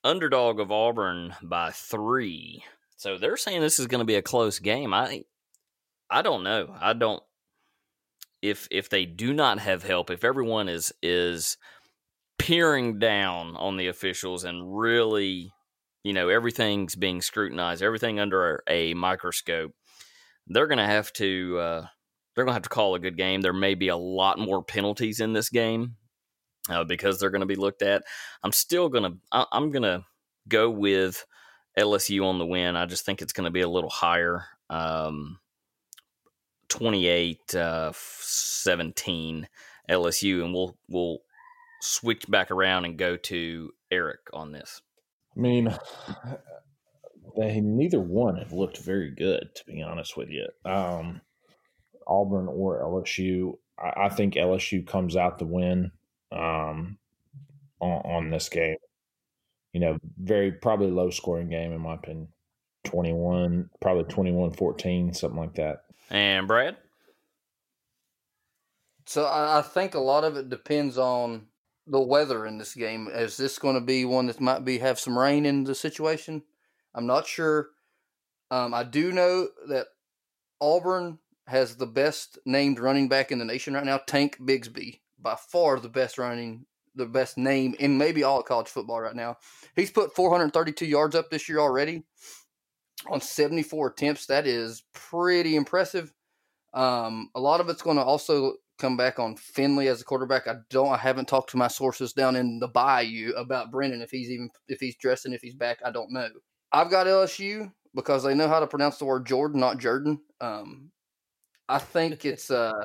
Speaker 2: underdog of Auburn by three. So they're saying this is going to be a close game. I I don't know. I don't if if they do not have help, if everyone is is peering down on the officials and really, you know, everything's being scrutinized, everything under a microscope, they're going to have to uh, they're going to have to call a good game. There may be a lot more penalties in this game uh, because they're going to be looked at. I'm still going to I'm going to go with L S U on the win. I just think it's going to be a little higher. Um, twenty-eight seventeen L S U, and we'll we'll switch back around and go to Eric on this.
Speaker 3: I mean, they neither one have looked very good, to be honest with you. Um, Auburn or L S U, I, I think L S U comes out the win um, on, on this game. You know, very probably low scoring game in my opinion. twenty-one, probably twenty-one fourteen, something like that.
Speaker 2: And Brad?
Speaker 4: So I, I think a lot of it depends on the weather in this game. Is this going to be one that might be have some rain in the situation? I'm not sure. Um, I do know that Auburn has the best named running back in the nation right now, Tank Bigsby, by far the best running, the best name in maybe all of college football right now. He's put four hundred thirty-two yards up this year already on seventy-four attempts. That is pretty impressive. Um, a lot of it's going to also come back on Finley as a quarterback. I don't, I haven't talked to my sources down in the bayou about Brennan, if he's even, if he's dressing, if he's back, I don't know. I've got L S U because they know how to pronounce the word Jordan, not Jordan. Um, I think it's, uh,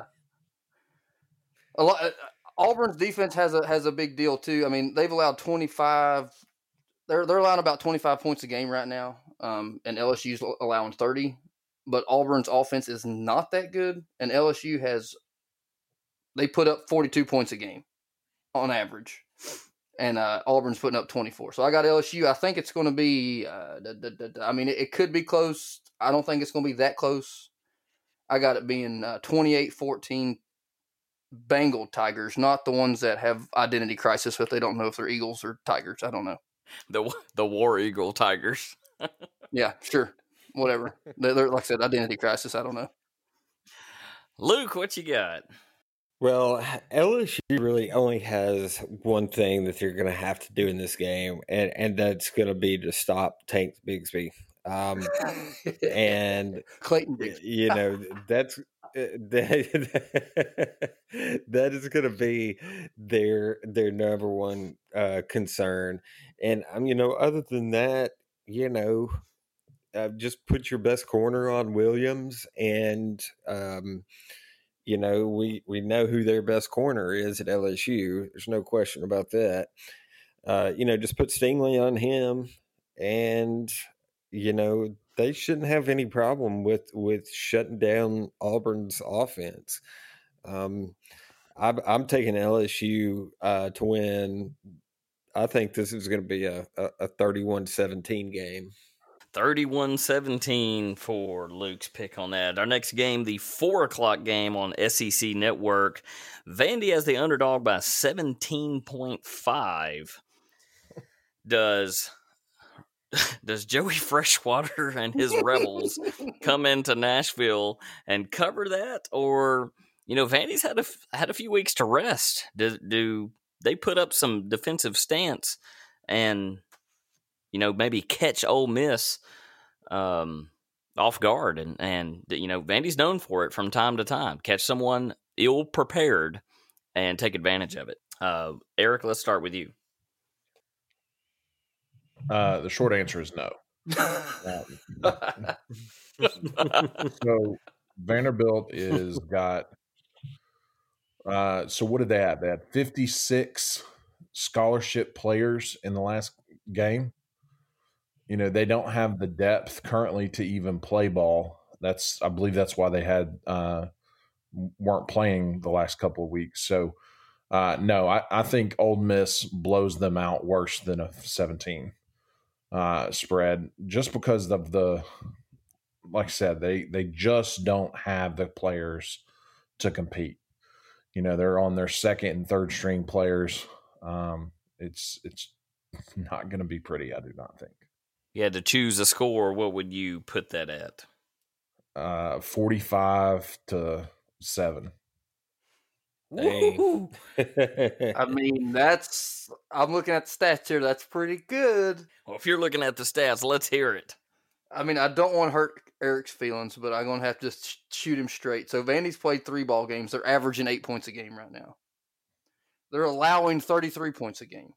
Speaker 4: a lot. Uh, Auburn's defense has a, has a big deal too. I mean, they've allowed twenty-five, they're, they're allowing about twenty-five points a game right now. Um, and L S U's allowing thirty, but Auburn's offense is not that good. And L S U has, they put up forty-two points a game on average. And uh, Auburn's putting up twenty-four. So I got L S U. I think it's going to be, uh, da, da, da, da. I mean, it, it could be close. I don't think it's going to be that close. I got it being uh, twenty-eight fourteen Bengal Tigers, not the ones that have identity crisis, but they don't know if they're Eagles or Tigers. I don't know.
Speaker 2: The the War Eagle Tigers.
Speaker 4: Yeah, sure. Whatever. They're, they're, like I said, identity crisis. I don't know.
Speaker 2: Luke, what you got?
Speaker 6: Well, L S U really only has one thing that they're going to have to do in this game, and, and that's going to be to stop Tank Bigsby. Um, and
Speaker 4: Clayton Bigsby.
Speaker 6: You know, that's that, that is going to be their their number one uh, concern. And um, you know, other than that, you know, uh, just put your best corner on Williams, and um, you know, we we know who their best corner is at L S U. There's no question about that. Uh, you know, just put Stingley on him, and you know, they shouldn't have any problem with, with shutting down Auburn's offense. Um, I'm, I'm taking L S U uh, to win. I think this is going to be a, a thirty-one seventeen game.
Speaker 2: thirty-one seventeen for Luke's pick on that. Our next game, the four o'clock game on S E C Network. Vandy as the underdog by seventeen point five. Does... Does Joey Freshwater and his Rebels come into Nashville and cover that, or you know, Vandy's had a had a few weeks to rest? Do do they put up some defensive stance and you know maybe catch Ole Miss um, off guard? And and you know, Vandy's known for it from time to time. Catch someone ill prepared and take advantage of it. Uh, Eric, let's start with you.
Speaker 3: Uh, the short answer is no. um, so Vanderbilt is got. Uh, so what did they have? They had fifty-six scholarship players in the last game. You know, they don't have the depth currently to even play ball. That's, I believe, that's why they had uh, weren't playing the last couple of weeks. So uh, no, I, I think Ole Miss blows them out worse than a seventeen. Uh, spread, just because of the, like I said, they they just don't have the players to compete. You know, they're on their second and third string players. Um, it's it's not going to be pretty, I do not think.
Speaker 2: You had to choose a score. What would you put that at?
Speaker 3: Uh, forty-five to seven.
Speaker 6: Dang.
Speaker 4: I mean, that's I'm looking at the stats here. That's pretty good.
Speaker 2: Well, if you're looking at the stats, let's hear it.
Speaker 4: I mean, I don't want to hurt Eric's feelings, but I'm going to have to sh- shoot him straight. So Vandy's played three ball games. They're averaging eight points a game right now. They're allowing thirty-three points a game.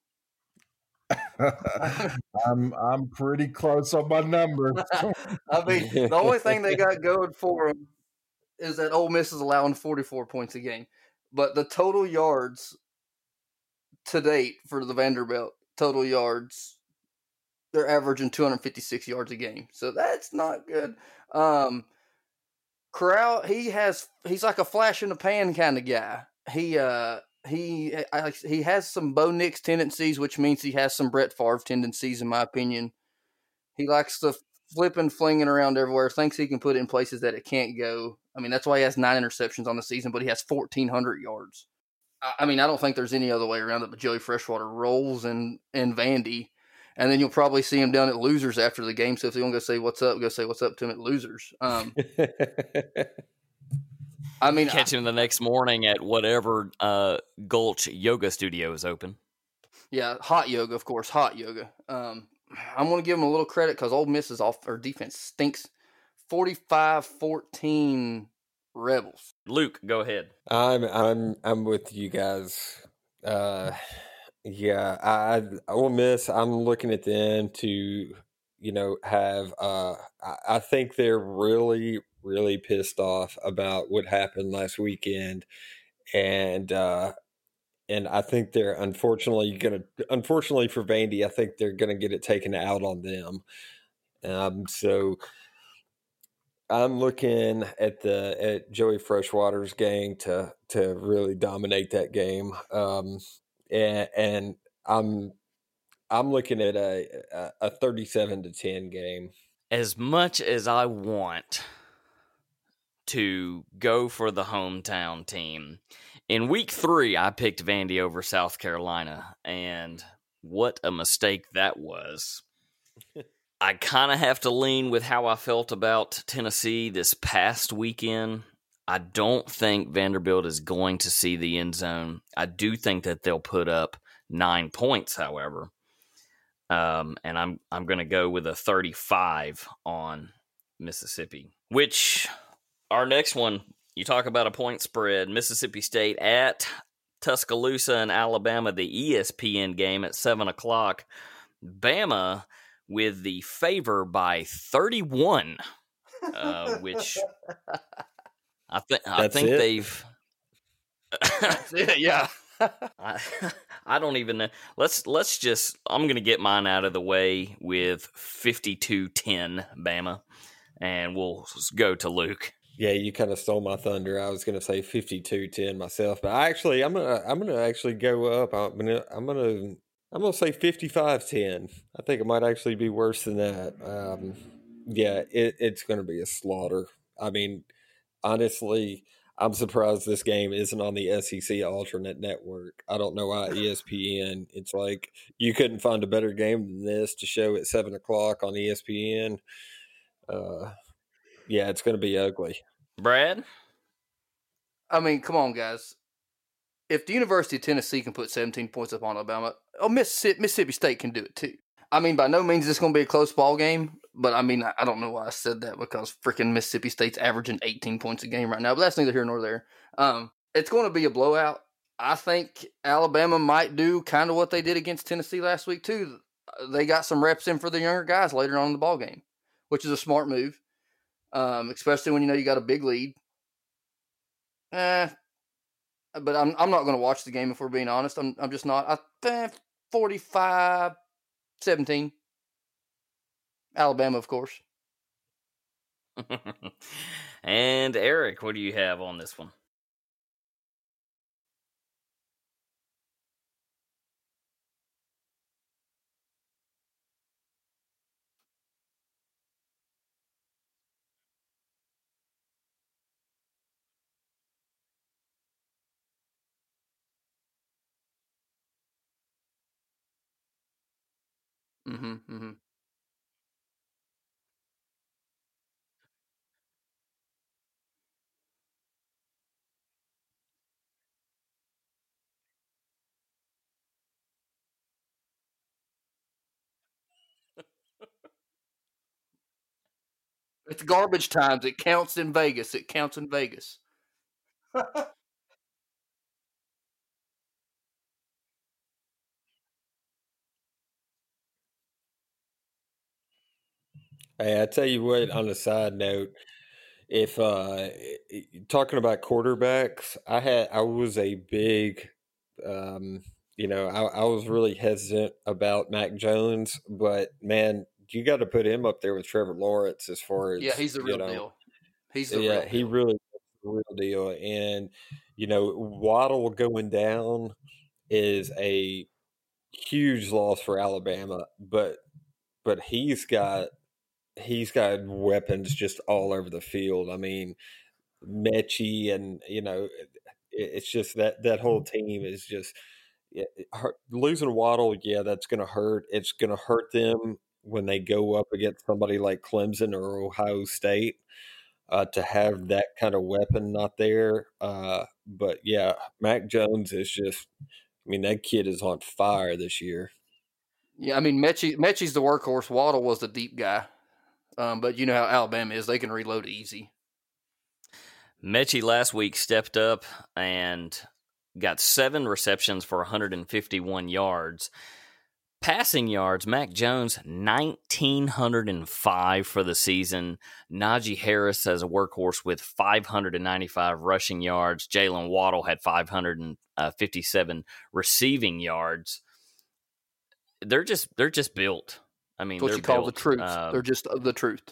Speaker 3: I'm I'm pretty close on my numbers.
Speaker 4: I mean, the only thing they got going for them is that Ole Miss is allowing forty-four points a game. But the total yards to date for the Vanderbilt, total yards, they're averaging two hundred fifty-six yards a game. So that's not good. Um, Corral, he has he's like a flash in the pan kind of guy. He uh he I, he has some Bo Nix tendencies, which means he has some Brett Favre tendencies, in my opinion. He likes to flip and flinging around everywhere, thinks he can put it in places that it can't go. I mean, that's why he has nine interceptions on the season, but he has fourteen hundred yards. I, I mean, I don't think there's any other way around it, but Joey Freshwater rolls in, in Vandy, and then you'll probably see him down at Losers after the game. So if you want to go say what's up, go say what's up to him at Losers. Um, I mean,
Speaker 2: Catch him the next morning at whatever uh, Gulch Yoga Studio is open.
Speaker 4: Yeah, hot yoga, of course, hot yoga. Um, I'm going to give him a little credit because Ole Miss's off or defense stinks. forty-five fourteen Rebels.
Speaker 2: Luke, go ahead.
Speaker 6: I'm I'm I'm with you guys. Uh, yeah, I I will miss. I'm looking at them to, you know, have. Uh, I, I think they're really really pissed off about what happened last weekend, and uh, and I think they're unfortunately gonna. Unfortunately for Vandy, I think they're gonna get it taken out on them. Um, so. I'm looking at the at Joey Freshwater's game to to really dominate that game, um, and, and I'm I'm looking at a a thirty-seven to ten game.
Speaker 2: As much as I want to go for the hometown team, in week three I picked Vandy over South Carolina, and what a mistake that was. I kind of have to lean with how I felt about Tennessee this past weekend. I don't think Vanderbilt is going to see the end zone. I do think that they'll put up nine points, however. Um, and I'm I'm going to go with a thirty-five on Mississippi. Which, our next one, you talk about a point spread. Mississippi State at Tuscaloosa and Alabama, the E S P N game at seven o'clock. Bama with the favor by thirty-one, uh, which I think I
Speaker 6: That's
Speaker 2: think
Speaker 6: it?
Speaker 2: they've.
Speaker 4: That's it, yeah.
Speaker 2: I, I don't even know. Let's let's just. I'm going to get mine out of the way with fifty-two ten Bama, and we'll go to Luke.
Speaker 6: Yeah, you kind of stole my thunder. I was going to say fifty-two ten myself, but I actually I'm gonna I'm gonna actually go up. I'm gonna I'm gonna I'm gonna say fifty-five ten. I think it might actually be worse than that. Um, yeah, it, it's going to be a slaughter. I mean, honestly, I'm surprised this game isn't on the S E C alternate network. I don't know why E S P N. It's like you couldn't find a better game than this to show at seven o'clock on E S P N. Uh, yeah, it's going to be ugly.
Speaker 2: Brad?
Speaker 4: I mean, come on, guys. If the University of Tennessee can put seventeen points up on Alabama, oh, Mississippi, Mississippi State can do it too. I mean, by no means is this going to be a close ball game, but I mean, I don't know why I said that because freaking Mississippi State's averaging eighteen points a game right now, but that's neither here nor there. Um, it's going to be a blowout. I think Alabama might do kind of what they did against Tennessee last week too. They got some reps in for the younger guys later on in the ball game, which is a smart move, um, especially when you know you got a big lead. Eh, but I'm I'm not going to watch the game if we're being honest. I'm I'm just not. I think forty-five seventeen. Alabama, of course.
Speaker 2: And Eric, what do you have on this one?
Speaker 4: Mm-hmm, mm-hmm. It's garbage times. It counts in Vegas. It counts in Vegas.
Speaker 6: Hey, I tell you what, on a side note, if uh talking about quarterbacks, I had I was a big um you know, I, I was really hesitant about Mac Jones, but man, you got to put him up there with Trevor Lawrence as far
Speaker 4: Yeah,
Speaker 6: as,
Speaker 4: he's the
Speaker 6: you
Speaker 4: real
Speaker 6: know,
Speaker 4: deal. He's the
Speaker 6: yeah,
Speaker 4: real
Speaker 6: he
Speaker 4: deal.
Speaker 6: really is the real deal. And, you know, Waddle going down is a huge loss for Alabama, but but he's got he's got weapons just all over the field. I mean, Mechie, and you know, it, it's just that that whole team is just yeah, it hurt- losing Waddle. Yeah, that's going to hurt. It's going to hurt them when they go up against somebody like Clemson or Ohio State. Uh, to have that kind of weapon not there, uh, but yeah, Mac Jones is just. I mean, that kid is on fire this year.
Speaker 4: Yeah, I mean, Mechie, Mechie's the workhorse. Waddle was the deep guy. Um, but you know how Alabama is. They can reload easy.
Speaker 2: Mechie last week stepped up and got seven receptions for one hundred fifty-one yards. Passing yards, Mac Jones, one thousand nine hundred five for the season. Najee Harris as a workhorse with five hundred ninety-five rushing yards. Jalen Waddle had five hundred fifty-seven receiving yards. They're just they're just built. I mean,
Speaker 4: It's what
Speaker 2: they're
Speaker 4: you call
Speaker 2: built.
Speaker 4: the truth.
Speaker 2: Um,
Speaker 4: They're just the truth.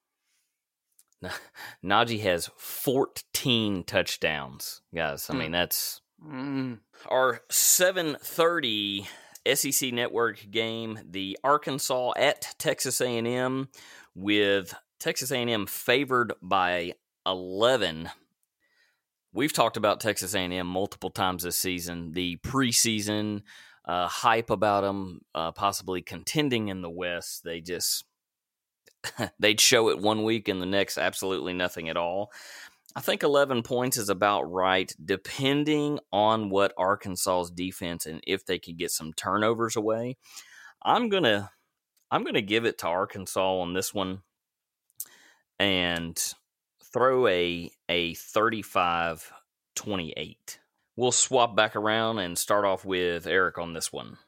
Speaker 2: Najee has fourteen touchdowns, guys. I mean, that's
Speaker 4: Mm.
Speaker 2: our seven thirty S E C Network game. The Arkansas at Texas A and M, with Texas A and M favored by eleven. We've talked about Texas A and M multiple times this season. The preseason uh, hype about them uh, possibly contending in the West. They just they'd show it one week and the next absolutely nothing at all. I think eleven points is about right, depending on what Arkansas's defense and if they could get some turnovers away. I'm gonna I'm gonna give it to Arkansas on this one and throw a a thirty-five twenty-eight. We'll swap back around and start off with Eric on this one.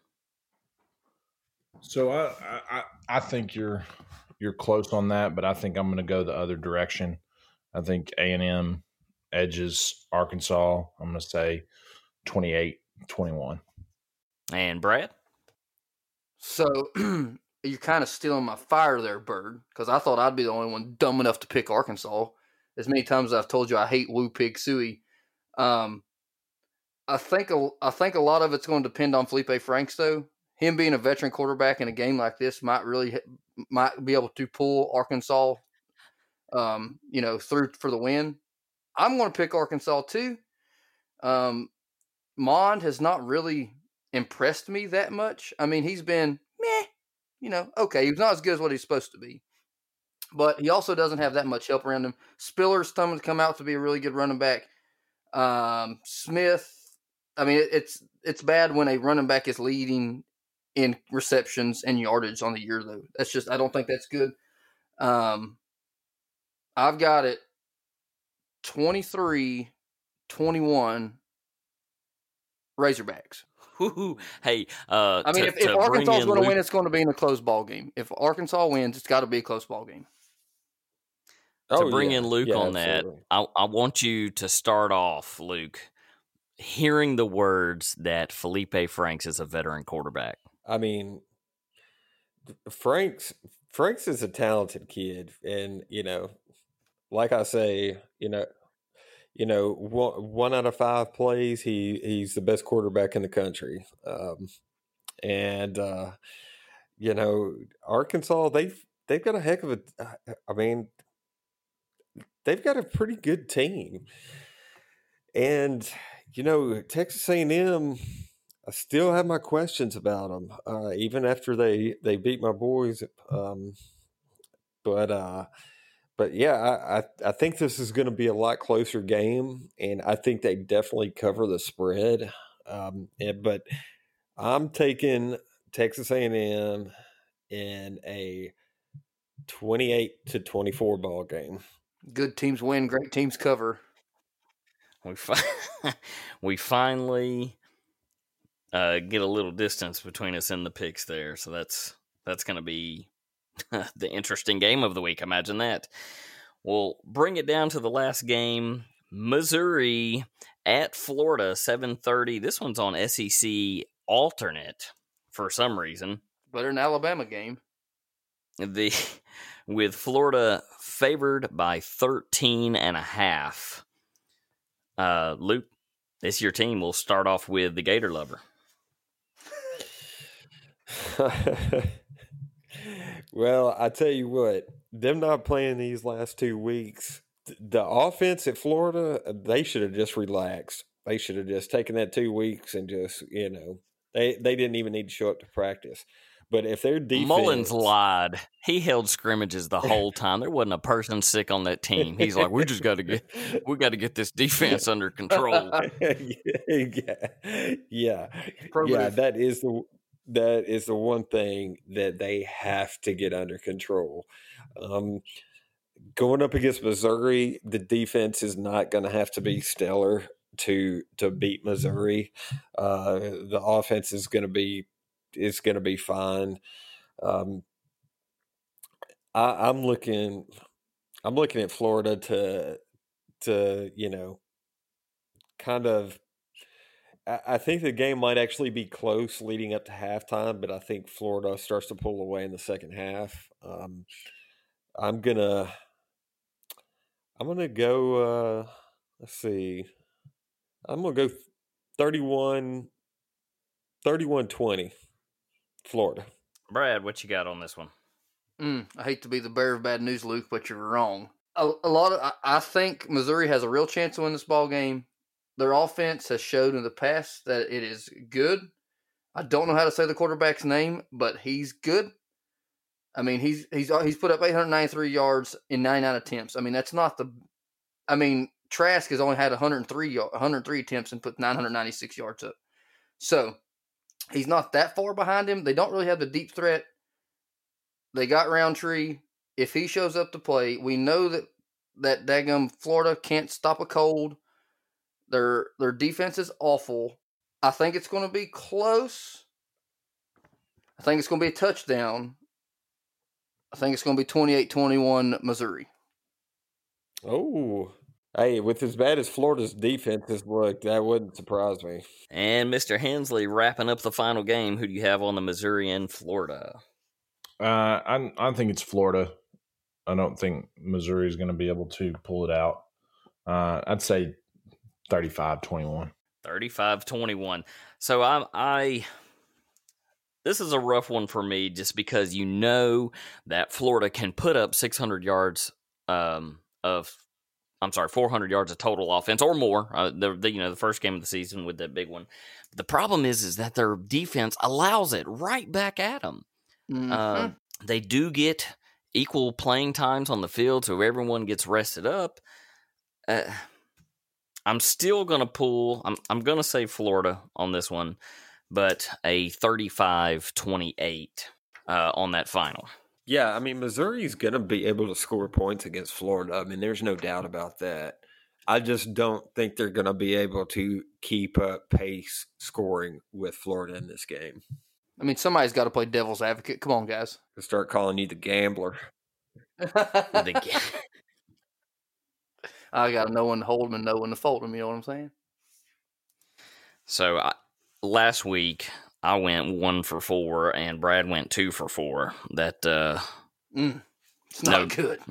Speaker 3: So I, I I think you're you're close on that, but I think I'm going to go the other direction. I think A and M edges Arkansas. I'm going to say twenty-eight twenty-one.
Speaker 2: And Brad?
Speaker 4: So you're kind of stealing my fire there, Bird, because I thought I'd be the only one dumb enough to pick Arkansas. As many times as I've told you I hate Woo Pig Suey. Um, I think a, I think a lot of it's going to depend on Felipe Franks, though. Him being a veteran quarterback in a game like this might really might be able to pull Arkansas, um, you know, through for the win. I'm going to pick Arkansas too. Um, Mond has not really impressed me that much. I mean, he's been meh, you know, okay. He's not as good as what he's supposed to be, but he also doesn't have that much help around him. Spiller's coming to come out to be a really good running back. Um, Smith, I mean, it, it's it's bad when a running back is leading in receptions and yardage on the year, though. That's just, I don't think that's good. Um, I've got it twenty-three twenty-one Razorbacks.
Speaker 2: Woo-hoo. Hey, uh,
Speaker 4: I mean,
Speaker 2: to,
Speaker 4: if, if
Speaker 2: to
Speaker 4: Arkansas is
Speaker 2: bring in
Speaker 4: going to
Speaker 2: Luke,
Speaker 4: win, it's going to be in a close ball game. If Arkansas wins, it's got to be a close ball game.
Speaker 2: to
Speaker 6: Oh,
Speaker 2: bring
Speaker 6: yeah.
Speaker 2: in Luke
Speaker 6: Yeah,
Speaker 2: on
Speaker 6: absolutely.
Speaker 2: that, I, I want you to start off, Luke, hearing the words that Felipe Franks is a veteran quarterback.
Speaker 6: I mean, Frank's Frank's is a talented kid, and you know, like I say, you know, you know, one, one out of five plays, he he's the best quarterback in the country. Um, and uh, you know, Arkansas, they've they've got a heck of a. I mean, they've got a pretty good team, and you know, Texas A and M. I still have my questions about them, uh, even after they, they beat my boys. Um, but uh, but yeah, I, I, I think this is going to be a lot closer game, and I think they definitely cover the spread. Um, and, but I'm taking Texas A and M in a twenty-eight to twenty-four ball game.
Speaker 4: Good teams win, great teams cover.
Speaker 2: We fi- we finally uh, get a little distance between us in the picks there, so that's that's going to be the interesting game of the week. Imagine that. We'll bring it down to the last game. Missouri at Florida, seven thirty. This one's on S E C alternate for some reason.
Speaker 4: Better than Alabama game.
Speaker 2: The with Florida favored by thirteen and a half. Uh, Luke, it's your team. We'll start off with the Gator Lover.
Speaker 6: Well, I tell you what, them not playing these last two weeks, the offense at Florida, they should have just relaxed. They should have just taken that two weeks and just, you know, they, they didn't even need to show up to practice. But if their defense...
Speaker 2: Mullins lied. He held scrimmages the whole time. There wasn't a person sick on that team. He's like, we just got to get, we got to get this defense under control.
Speaker 6: yeah, yeah, yeah. That is the that is the one thing that they have to get under control. Um, going up against Missouri, the defense is not going to have to be stellar to to beat Missouri. Uh, the offense is going to be. It's going to be fine. Um, I, I'm looking, I'm looking at Florida to, to you know, kind of. I, I think the game might actually be close leading up to halftime, but I think Florida starts to pull away in the second half. Um, I'm gonna, I'm gonna go. Uh, let's see, I'm gonna go thirty-one, thirty-one twenty. Florida.
Speaker 2: Brad, what you got on this one?
Speaker 4: Mm, I hate to be the bearer of bad news, Luke, but you're wrong. A, a lot of I, I think Missouri has a real chance to win this ball game. Their offense has showed in the past that it is good. I don't know how to say the quarterback's name, but he's good. I mean, he's he's he's put up eight hundred ninety-three yards in ninety-nine attempts. I mean, that's not the. I mean, Trask has only had one hundred three one hundred three attempts and put nine hundred ninety-six yards up. So. He's not that far behind him. They don't really have the deep threat. They got Roundtree. If he shows up to play, we know that that daggum Florida can't stop a cold. Their their defense is awful. I think it's going to be close. I think it's going to be a touchdown. I think it's going to be twenty-eight twenty-one Missouri.
Speaker 6: Oh. Hey, with as bad as Florida's defenses look, that wouldn't surprise me.
Speaker 2: And Mister Hensley wrapping up the final game. Who do you have on the Missouri and Florida?
Speaker 3: Uh, I I think it's Florida. I don't think Missouri is going to be able to pull it out. Uh, I'd say thirty-five twenty-one.
Speaker 2: thirty-five twenty-one. So I, I, this is a rough one for me just because you know that Florida can put up six hundred yards um, of I'm sorry, four hundred yards of total offense or more. Uh, the, the you know the first game of the season with that big one. The problem is is that their defense allows it right back at them. Mm-hmm. Uh, they do get equal playing times on the field, so everyone gets rested up. Uh, I'm still gonna pull. I'm I'm gonna say Florida on this one, but a thirty-five twenty-eight uh, on that final.
Speaker 6: Yeah, I mean, Missouri's going to be able to score points against Florida. I mean, there's no doubt about that. I just don't think they're going to be able to keep up pace scoring with Florida in this game.
Speaker 4: I mean, somebody's got to play devil's advocate. Come on, guys.
Speaker 6: I'll start calling you the gambler.
Speaker 2: the ga-
Speaker 4: I got to know when to hold them and know when to fold them. You know what I'm saying?
Speaker 2: So I, last week, I went one for four, and Brad went two for four. That uh,
Speaker 4: mm, it's not no, good.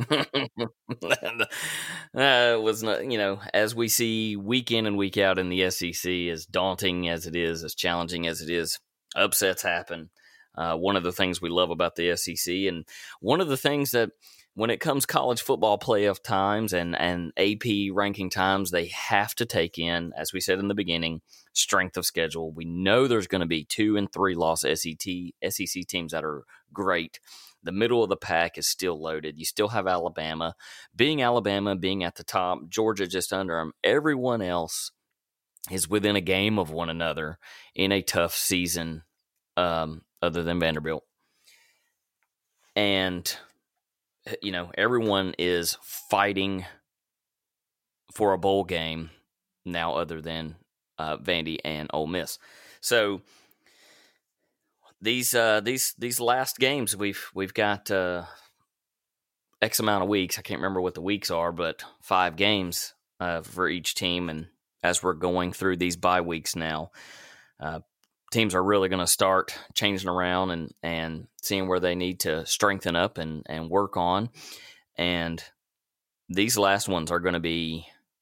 Speaker 2: uh, was not, you know, as we see week in and week out in the S E C, as daunting as it is, as challenging as it is, upsets happen. Uh, one of the things we love about the S E C, and one of the things that when it comes college football playoff times and, and A P ranking times, they have to take in, as we said in the beginning, strength of schedule. We know there's going to be two and three loss S E C teams that are great. The middle of the pack is still loaded. You still have Alabama. Being Alabama, being at the top, Georgia just under them, everyone else is within a game of one another in a tough season, um, other than Vanderbilt. And you know, everyone is fighting for a bowl game now other than uh, Vandy and Ole Miss. So these uh, these these last games, we've we've got uh, X amount of weeks. I can't remember what the weeks are, but five games uh, for each team. And as we're going through these bye weeks now, uh, teams are really going to start changing around and, and seeing where they need to strengthen up and, and work on. And these last ones are going to be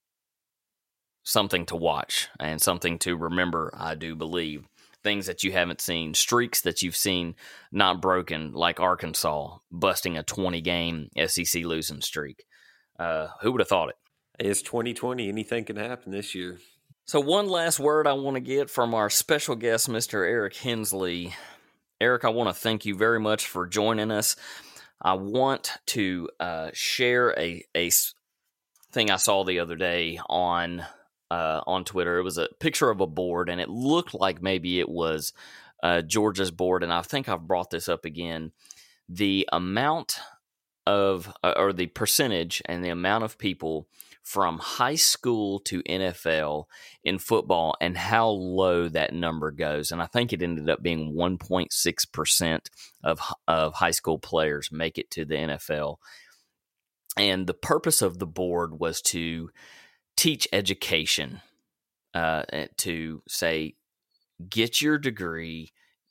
Speaker 2: something to watch and something to remember, I do believe. Things that you haven't seen, streaks that you've seen not broken, like Arkansas busting a twenty-game S E C losing streak. Uh, who would have thought it?
Speaker 6: It's twenty twenty. Anything can happen this year.
Speaker 2: So one last word I want to get from our special guest, Mister Eric Hensley. Eric, I want to thank you very much for joining us. I want to uh, share a, a thing I saw the other day on uh, on Twitter. It was a picture of a board, and it looked like maybe it was uh, Georgia's board, and I think I've brought this up again. The amount of, uh, or the percentage and the amount of people from high school to N F L in football and how low that number goes. And I think it ended up being one point six percent of, of high school players make it to the N F L. And the purpose of the board was to teach education, uh, to say, get your degree,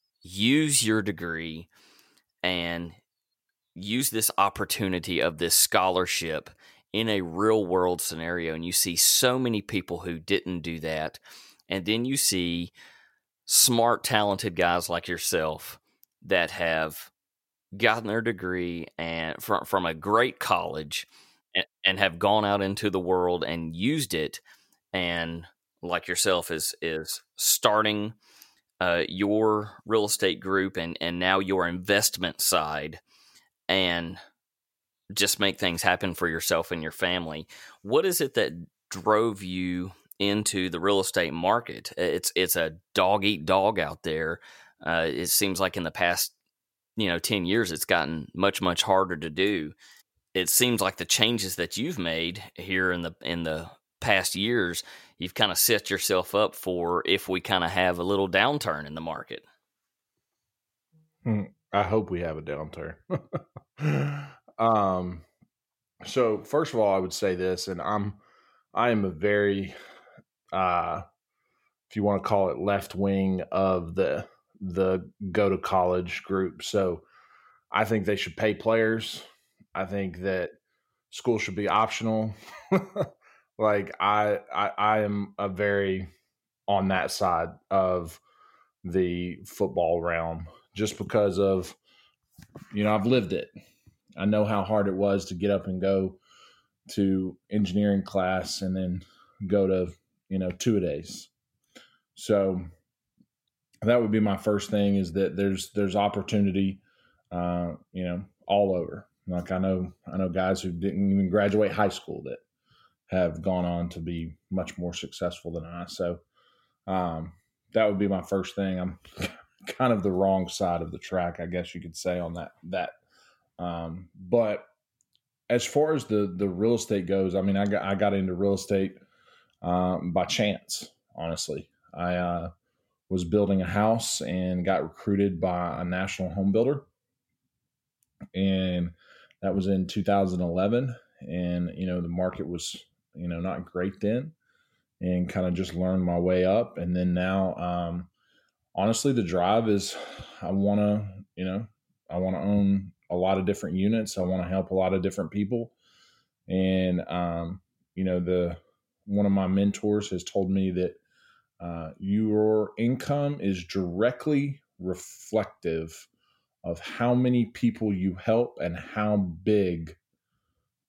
Speaker 2: use your degree, and use this opportunity of this scholarship in a real world scenario. And you see so many people who didn't do that. And then you see smart, talented guys like yourself that have gotten their degree and from, from a great college and, and have gone out into the world and used it. And like yourself is, is starting uh, your real estate group and, and now your investment side, and just make things happen for yourself and your family. What is it that drove you into the real estate market? It's it's a dog eat dog out there. Uh, it seems like in the past, you know, ten years, it's gotten much, much harder to do. It seems like the changes that you've made here in the in the past years, you've kind of set yourself up for if we kind of have a little downturn in the market.
Speaker 3: I hope we have a downturn. Um, so first of all, I would say this, and I'm, I am a very, uh, if you want to call it left wing of the, the go to college group. So I think they should pay players. I think that school should be optional. Like I, I, I am a very on that side of the football realm just because of, you know, I've lived it. I know how hard it was to get up and go to engineering class and then go to, you know, two-a-days. So that would be my first thing, is that there's there's opportunity, uh, you know, all over. Like I know I know guys who didn't even graduate high school that have gone on to be much more successful than I. So um, that would be my first thing. I'm kind of the wrong side of the track, I guess you could say, on that that. Um, but as far as the, the real estate goes, I mean, I got, I got into real estate, um, by chance, honestly. I, uh, was building a house and got recruited by a national home builder. And that was in two thousand eleven. And, you know, the market was, you know, not great then, and kind of just learned my way up. And then now, um, honestly, the drive is I want to, you know, I want to own a lot of different units. I want to help a lot of different people. And, um, you know, the, one of my mentors has told me that, uh, your income is directly reflective of how many people you help and how big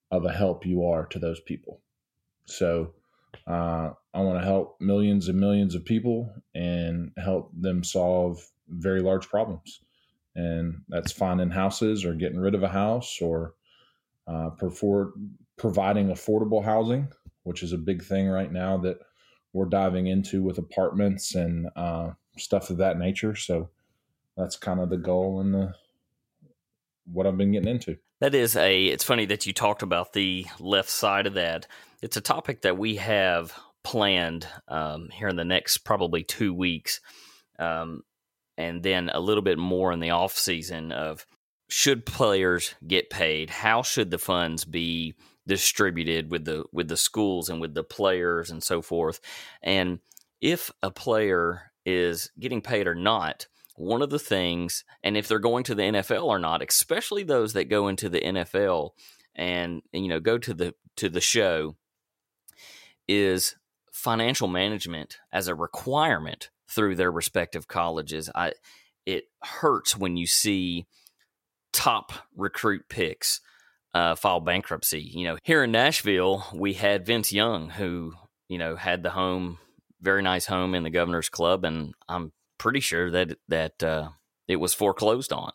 Speaker 3: of a help you are to those people. So uh, I want to help millions and millions of people and help them solve very large problems. And that's finding houses or getting rid of a house or uh, prefer, providing affordable housing, which is a big thing right now that we're diving into with apartments and uh, stuff of that nature. So that's kind of the goal and the what I've been getting into.
Speaker 2: That is a, it's funny that you talked about the left side of that. It's a topic that we have planned um, here in the next probably two weeks. Um, and then a little bit more in the off season of should players get paid? How should the funds be distributed with the, with the schools and with the players and so forth? And if a player is getting paid or not, one of the things, and if they're going to the N F L or not, especially those that go into the N F L and, and you know go to the to the show, is financial management as a requirement through their respective colleges. I it hurts when you see top recruit picks uh, file bankruptcy. You know, here in Nashville, we had Vince Young, who you know had the home, very nice home in the Governor's Club, and I'm pretty sure that that uh, it was foreclosed on,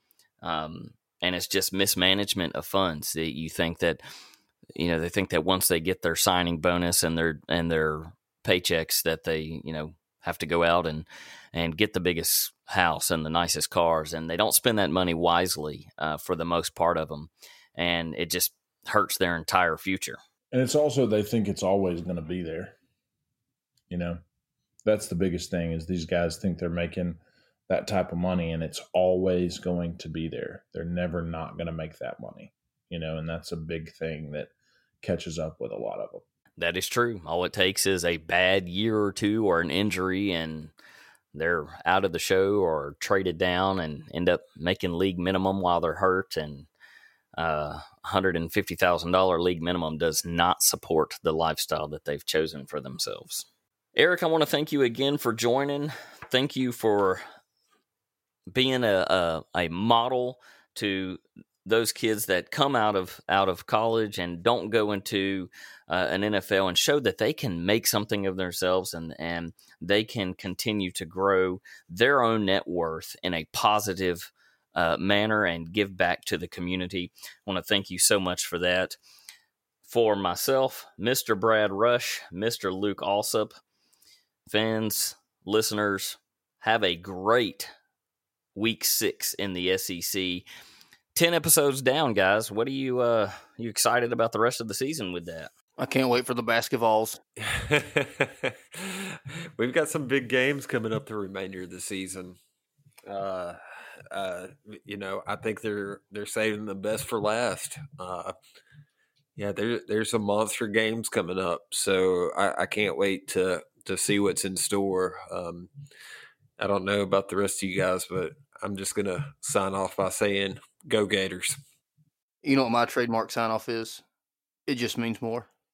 Speaker 2: um, and it's just mismanagement of funds. That you think that you know they think that once they get their signing bonus and their and their paychecks, that they you know have to go out and and get the biggest house and the nicest cars, and they don't spend that money wisely uh, for the most part of them, and it just hurts their entire future.
Speaker 3: And it's also they think it's always going to be there, you know. That's the biggest thing is these guys think they're making that type of money and it's always going to be there. They're never not going to make that money, you know, and that's a big thing that catches up with a lot of them.
Speaker 2: That is true. All it takes is a bad year or two or an injury and they're out of the show or traded down and end up making league minimum while they're hurt. And uh, one hundred fifty thousand dollars league minimum does not support the lifestyle that they've chosen for themselves. Eric, I want to thank you again for joining. Thank you for being a, a, a model to those kids that come out of out of college and don't go into uh, an N F L and show that they can make something of themselves and, and they can continue to grow their own net worth in a positive uh, manner and give back to the community. I want to thank you so much for that. For myself, Mister Brad Rush, Mister Luke Alsop, fans, listeners, have a great week six in the S E C. Ten episodes down, guys. What are you uh you excited about the rest of the season with that?
Speaker 4: I can't wait for the basketballs.
Speaker 6: We've got some big games coming up the remainder of the season. Uh, uh, you know, I think they're they're saving the best for last. Uh, yeah, there there's some monster games coming up, so I, I can't wait to. to see what's in store. Um, I don't know about the rest of you guys, but I'm just going to sign off by saying, go Gators.
Speaker 4: You know what my trademark sign off is? It just means more.